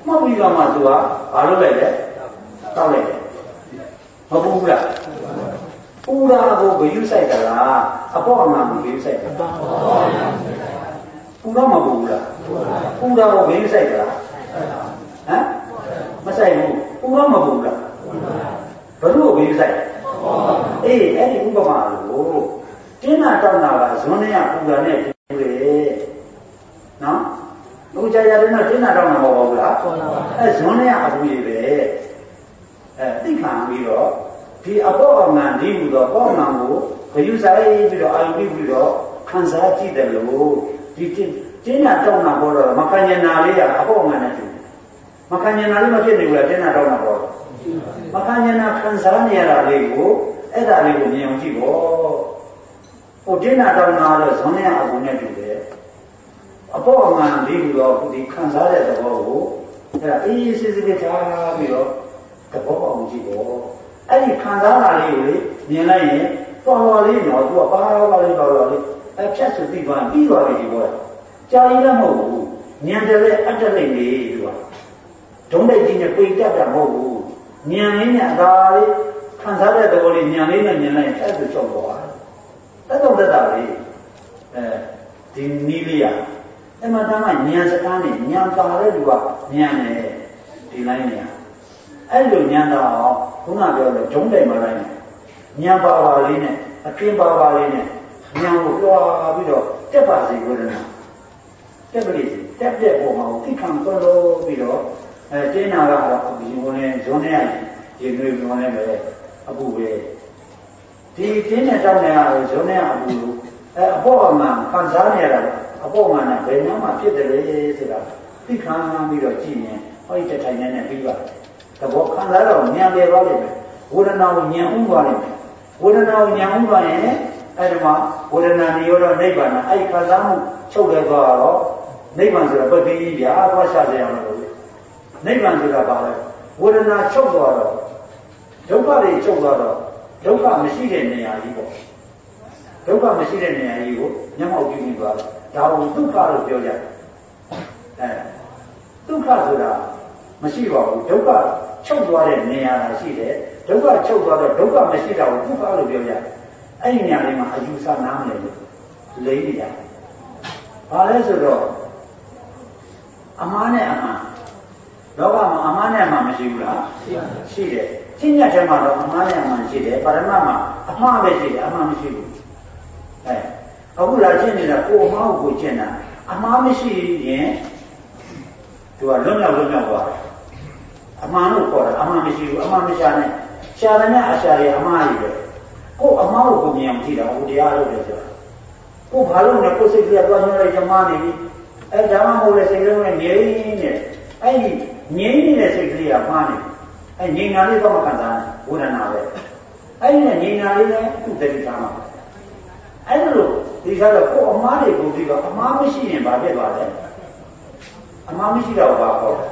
မှောက်ပြီးတော့မှသူကဘာလုပ်လိုက်လဲတောက်လိုက်တယ်မပူဘူးလားပူတာကိုဂယုဆိုင်တာလားအပေါ့အမှန်ကိုဂယုဆိုင်တာပူတော့မပူဘူးလားပူတာကိုဂယုဆိုင်တာလားဟမ်မဆိုင်ဘူးပူတော့မပူဘူးလားဘယ်လိုဂယုဆိုင်အေးအဲ့ဒီဥပမာလို့တင်းနာတောက်တာကဇွန်းနဲ့ပူတာနဲ့တူတယ်နော်လူကြရတဲ့တော့တင်းနာတောက်တာမဟုတ်ဘူးလားအဲဇွန်းနဲ့အပူကြီးပဲအဲသိခံပြီးတော့ဒီအပေါ့အမှန်ဒီလိုတော့ပေါ့အမှန်ကိုဂယုဆိုင်ပြီးတော့အာရုံပြုပြီးတော့ခံစားကြည့်တယ်လို့ဒီတင်းနာတောက်တာပေါ်တော့မခံဉာဏ်နာလေးကအပေါ့အမှန်နဲ့တူမခံဉာဏ်နာလေးမဖြစ်နေဘူးလားတင်းနာတောက်တာပေါ်မခံဉာဏ်နာခံစားနေရတာလေးကိုအဲ့ဒါလေးကိုမြင်အောင်ကြည့်ပေါ့ဟိုတင်းနာတောက်တာတော့ဇွန်နဲ့အပူနဲ့တူတယ်အပေါ့အမှန်ဒီလိုတော့ဒီခံစားတဲ့သဘောကိုအဲ့ဒါအေးအေးဆေးဆေးထားပြီးတော့သဘောပေါက်ကြည့်ပေါ့အဲ့ဒီခံစားတာလေးကိုမြင်လိုက်ရင်တော်တော်လေးတော့သူကပါတော့ပါလေးတော်တော်လေးအဖြတ်စုပြီးသွားပြီးသွားပြီဒီဘောကြာရည်လည်းမဟုတ်ဘူးဉာဏ်တယ်လည်းအတ္တလိမ့်နေသူကဒုံးတိုက်ကြီးနဲ့ပိတ်တတ်တာမဟုတ်ဘူးဉာဏ်လေးနဲ့အသာလေးခံစားတဲ့သဘောလေးဉာဏ်လေးနဲ့မြင်လိုက်ရင်အဲ့ဒါကြောက်သွားတယ်တတ်တော့တတ်တာလေးအဲဒီနီးလေးရအဲ့မှာတမ်းကဉာဏ်စကားနဲ့ဉာဏ်ပါတဲ့လူကဉာဏ်နဲ့ဒီလိုင်းနဲ့အဲ့လိုဉာဏ်တော့ခုနပြောတဲ့ဒုံးတိုက်မှလိုက်ဉာဏ်ပါပါလေးနဲ့အပြင်းပါပါလေးနဲ့ဉာဏ်ကိုတွားပြီးတော့တက်ပါစေဝေဒနာတက်ပလိစီတက်တဲ့ပုံမှာသိခံတော်လို့ပြီးတော့အဲတင်းနာကတော့ဒီဝင်နေဇွန်နဲ့ရေနွေးဝင်နေပဲအပူပဲဒီတင်းနဲ့တောက်နေရတော့ဇွန်နဲ့အပူအဲအပေါ့အမှန်ခံစားနေရတာအပေါ့အမှန်နဲ့ဘယ်နှမ်းမှဖြစ်တယ်လေဆိုတာသိခံပြီးတော့ကြည့်ရင်ဟောဒီတထိုင်နဲ့ပြီးပါတယ်သဘောခံစားတော့ဉာဏ်လေသွားလိမ့်မယ်ဝေဒနာကိုဉာဏ်ဥသွားလိမ့်မယ်ဝေဒနာကိုဉာဏ်ဥသွားရင်အဲ့ဒီမှာဝေဒနာနိရောဓနိဗ္ဗာန်အဲ့ဒီခံစားမှုချုပ်လဲသွားတော့နိဗ္ဗာန်ဆိုတာပဋိပိဗျာသွားရှာကြရမှာလို့နိဗ္ဗာန်ဆိုတာဘာလဲဝေဒနာချုပ်သွားတော့ဒုက္ခတွေချုပ်သွားတော့ဒုက္ခမရှိတဲ့နေရာကြီးပေါ့ဒုက္ခမရှိတဲ့နေရာကြီးကိုမျက်မှောက်ပြုပြီးသွားတယ်ဒါကိုဒုက္ခလို့ပြောကြတယ်အဲဒုက္ခဆိုတာမရှိပါဘူးဒုက္ခချုပ်သွားတဲ့နေရာသာရှိတယ်ဒုက္ခချုပ်သွားတော့ဒုက္ခမရှိတာကိုဒုက္ခလို့ပြောကြတယ်အဲ့ဒီနေရာလေးမှာအယူဆနားမလဲလို့လိမ့်နေရတယ်ဘာလဲဆိုတော့အမှားနဲ့အမှန်လောကမှာအမှားနဲ့အမှန်မရှိဘူးလားရှိတယ်ရှင်းညက်ထဲမှာတော့အမှားနဲ့အမှန်ရှိတယ်ပရမတ်မှာအမှားပဲရှိတယ်အမှန်မရှိဘူးအဲအခုလာရှင်းနေတာကိုအမှားကိုရှင်းတာအမှားမရှိရင်သူကလွတ်မြောက်လွတ်မြောက်သွားတယ်အမှန်လို့ခေါ်တာအမှန်မရှိဘူးအမှန်မရှာနဲ့ရှာတယ်နဲ့အရှာတွေအမှားကြီးပဲကိုအမှားကိုမြင်အောင်ကြည့်တာဟိုတရားလို့ပြောဆိုတာကိုဘာလို့လဲကိုစိတ်ကလေးသွားနေလိုက်ကြမှားနေပြီအဲဒါမှမဟုတ်လေစိတ်ကလေးနဲ့ငြိမ့်နေအဲ့ဒီငြိမ့်နေတဲ့စိတ်ကလေးကမှားနေအဲငြိမ်တာလေးတော့မခံစားဝေဒနာပဲအဲ့ဒီနဲ့ငြိမ်တာလေးနဲ့သူ့တတိထားမှာအဲ့လိုဒီကတော့ကိုအမှားတွေကိုပြီးတော့အမှားမရှိရင်ဘာဖြစ်သွားလဲအမှားမရှိတော့ဘာခေါ်လဲ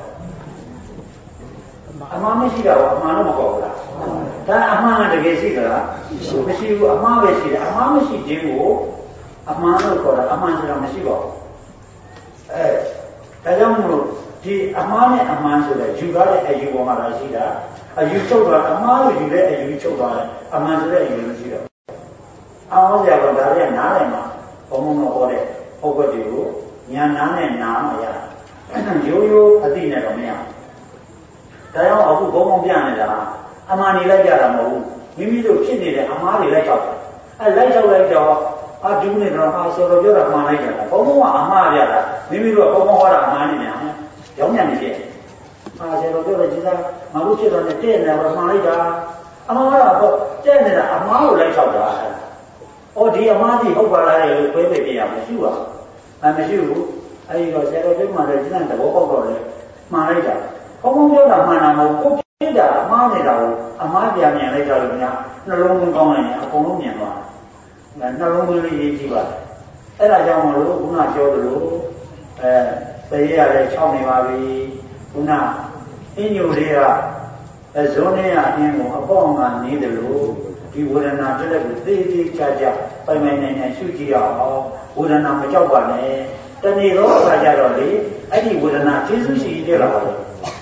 အမှားမရှိတော့အမှန်တော့မခေါ်ဘူးလားဒါအမှန်ကတကယ်ရှိသလားမရှိဘူးအမှားပဲရှိတယ်အမှားမရှိခြင်းကိုအမှန်လို့ခေါ်တာအမှန်ဆိုတာမရှိပါဘူးအဲဒါကြောင့်မလို့ဒီအမှားနဲ့အမှန်ဆိုတဲ့ယူထားတဲ့အယူပေါ်မှာလာရှိတာအယူချုပ်တာအမှားလို့ယူတဲ့အယူချုပ်သွားတယ်အမှန်ဆိုတဲ့အယူမရှိတော့အောင်စရာကဒါတွေကနားတယ်မှာဘုံဘုံဟောတဲ့ဟုတ်ကဲ့တွေကိုညာနာနဲ့နားမှရရိုးရိုးအသိနဲ့တော့မရဘူးဒါကြောင့်အခုဘုံဘုံပြနေတာအမှန်နေလိုက်ကြတာမဟုတ်ဘူးမိမိတို့ဖြစ်နေတဲ့အမှားတွေလိုက်ကြောက်တယ်အဲလိုက်ကြောက်လိုက်တော့အတူနေတော့အာဆိုတော့ပြောတာမှန်လိုက်ကြတာဘုံဘုံကအမှားပြတာမိမိတို့ကဘုံဘုံဟောတာအမှန်နေတယ်ရောင်းညံ့နေတယ်အာဆိုတော့ပြောတယ်ဒီစားမလို့ဖြစ်တော့တဲ့တဲ့နေတော့မှန်လိုက်တာအမှားကတော့တဲ့နေတာအမှားကိုလိုက်ကြောက်တာအော်ဒီအမှားကြီးဟုတ်ပါလားလို့ပြောပြပြရမရှိပါဘူးအဲမရှိဘူးအဲဒီတော့ဆရာတော်ကျမှလည်းဒီကသဘောပေါက်တော့လေမှန်လိုက်တာဘုံဘုံပြောတာမှန်တာမဟုတ်ကိုဖြစ်တာအမှားနေတာကိုအမှားပြန်မြင်လိုက်ကြလို့များနှလုံးသွင်းကောင်းလိုက်ရင်အကုန်လုံးမြင်သွားတယ်နှလုံးသွင်းလေးရေးကြည့်ပါအဲ့ဒါကြောင့်မလို့ခုနပြောသလိုအဲသေရလည်း၆နေပါပြီခုနအင်းညိုလေးကအဲဇုံးနဲ့အင်းကိုအပေါ့ကနေတယ်လို့ဒီဝေဒနာတက်တဲ့ကိုသေသေးချာချာပိုင်ပိုင်နိုင်နိုင်ရှုကြည့်အောင်ဝေဒနာမကြောက်ပါနဲ့တနေ့တော့အခါကြတော့လေအဲ့ဒီဝေဒနာကျေးဇူးရှိကြတာပါလေ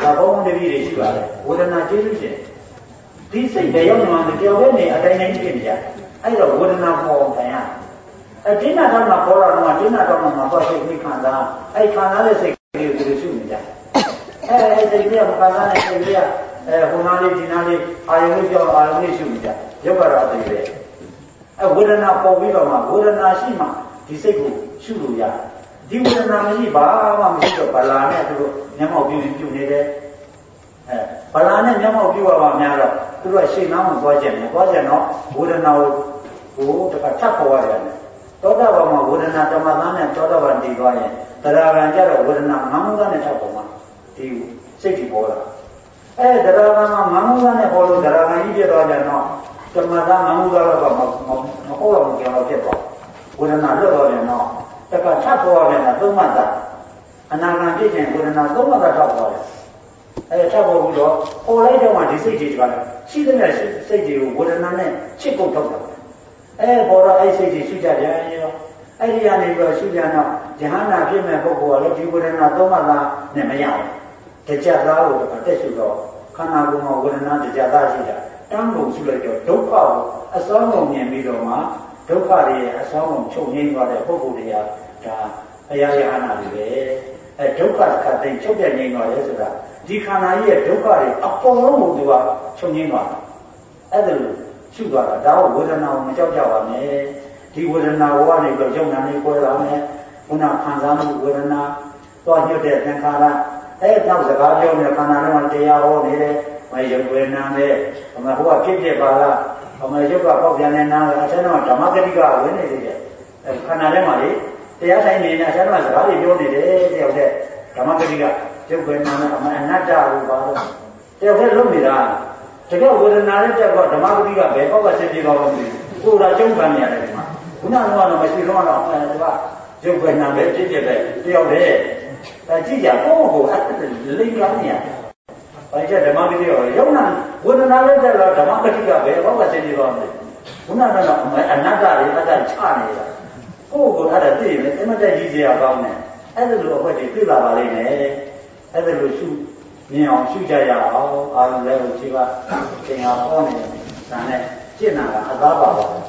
ဒါဘုံဘုံတပည့်တွေရှိပါတယ်ဝေဒနာကျေးဇူးရှင်ဒီစိတ်တရားမှန်တယ်ကြောက်တဲ့နေအတိုင်းတိုင်းဖြစ်နေကြအဲ့တော့ဝေဒနာပေါ်ခံရအတင်းနာတော့မှပေါ်လာတော့တင်းနာတော့မှတော့စိတ်ကြီးခံစားအဲ့ခံစားတဲ့စိတ်လေးကိုရှုနေကြအဲ့အဲ့စိတ်ကြီးကခံစားတဲ့စိတ်ကြီးကအဲဟိုနာလေးဒီနာလေးအာယုံလေးကြောက်အာယုံလေးရှုနေကြရုပ်ကတော့သိတယ်အဲဝေဒနာပေါ်ပြီးတော့မှဝေဒနာရှိမှဒီစိတ်ကိုရှုလို့ရဒီဝေဒနာမရှိဘာမှမရှိတော့ဗလာနဲ့သူတို့မျက်မှောက်ပြုပြုနေတယ်အဲဗလာနဲ့မျက်မှောက်ပြုရပါများတော့သူတို့ကရှေ့နားမှာသွားကြတယ်သွားကြတော့ဝေဒနာကိုဟိုတခါထပ်ပေါ်ရတယ်သောတာပန်မှာဝေဒနာဓမ္မသားနဲ့သောတာပန်တည်သွားရင်တရားကံကြတော့ဝေဒနာငါးမှုသားနဲ့ထပ်ပေါ်မှာဒီစိတ်ကြီးပေါ်လာအဲတရားကံမှာငါးမှုသားနဲ့ပေါ်လို့တရားကံကြီးပြသွားကြတော့ဓမ္မသားငါးမှုသားတော့မမဟုတ်တော့ဘူးကြောင်တော့ဖြစ်သွားဝေဒနာလွတ်သွားတယ်နော်တခါထပ်ပေါ်ရတယ်သုံးမှတ်တာအနာဂံဖြစ်ခြင်းဝေဒနာသုံးမှတ်တာထောက်သွားတယ်အဲထပ်ပေါ်ပြီးတော့ပေါ်လိုက်တော့မှဒီစိတ်ကြီးကရှိတဲ့စိတ်တွေကိုဝေဒနာနဲ့ချစ်ကုန်ထုတ်တာအဲပေါ်တော့အဲ့စိတ်ကြီးရှုကြတယ်ရောအဲ့ဒီကနေပြီးတော့ရှုကြတော့ယဟနာဖြစ်မဲ့ပုဂ္ဂိုလ်ကလည်းဒီဝေဒနာသုံးမှတ်တာနဲ့မရဘူးတကြသားကိုတက်ရှုတော့ခန္ဓာကိုယ်မှာဝေဒနာတကြသားရှိတာတန်းကုန်ရှုလိုက်တော့ဒုက္ခကိုအစွမ်းကုန်မြင်ပြီးတော့မှဒုက္ခတွေရဲ့အဆောင်ကိုချုပ်ငြိမ်းသွားတဲ့ပုဂ္ဂိုလ်တွေကဒါဘုရားရဟန္တာတွေပဲအဲဒုက္ခခတ်သိချုပ်ပြငြိမ်းသွားတယ်ဆိုတာဒီခန္ဓာကြီးရဲ့ဒုက္ခတွေအပေါ်လုံးကိုသူကချုပ်ငြိမ်းသွားတာအဲ့ဒါလို့ရှုသွားတာဒါကိုဝေဒနာကိုမကြောက်ကြပါနဲ့ဒီဝေဒနာကိုကနေပြီးရုပ်နာလေးပွဲလာမယ်ခုနခံစားမှုဝေဒနာသွားညွတ်တဲ့သင်္ခါရအဲနောက်စကားပြောနေတဲ့ခန္ဓာထဲမှာတရားဟောနေတယ်မယုတ်ဝေဒနာနဲ့အမဟိုကဖြစ်ဖြစ်ပါလားအမေရုပ်ကပေါက်ပြန်နေနာအချင်းတော့ဓမ္မဂတိကဝင်နေသေးတယ်ခန္ဓာထဲမှာလေတရားဆိုင်နေနေအချင်းတော့စကားတွေပြောနေတယ်တယောက်တည်းဓမ္မဂတိကရုပ်ဝေဒနာနဲ့အမအနတ္တကိုပါတော့တယောက်တည်းလုံးနေတာတကယ်ဝေဒနာနဲ့တက်တော့ဓမ္မဂတိကဘယ်ပေါက်ကဆင်းပြေတော့မသိဘူးကိုယ်တော်ကျုံခံနေရတယ်ဒီမှာခုနကတော့မရှိတော့တော့အဲသူကရုပ်ဝေဒနာပဲဖြစ်ဖြစ်ပဲတယောက်တည်းအဲကြည့်ကြကိုယ့်ကိုအဲ့လိမ့်လာနေရတယ်ဘာကြဓမ္မဂတိရောယုံနာဝေဒနာလည်းတက်တော့ဓမ္မဂတိကဘယ်ဘောက်ကဆင်းပြေတော့မလဲခုနကတော့အနတ္တတွေအတ္တချနေတာကိုယ့်ကိုအဲ့ဒါသိရင်အမတ္တကြီးစရာကောင်းတယ်အဲ့ဒါလိုအခွင့်တွေသိလာပါလိမ့်မယ်အဲ့ဒါလိုရှုမြင်အောင်ရှုကြရအောင်အာရုံလည်းကိုချိန်ပါချိန်အောင်ဟောနေတယ်ဒါနဲ့ကျင့်တာကအသားပါပါ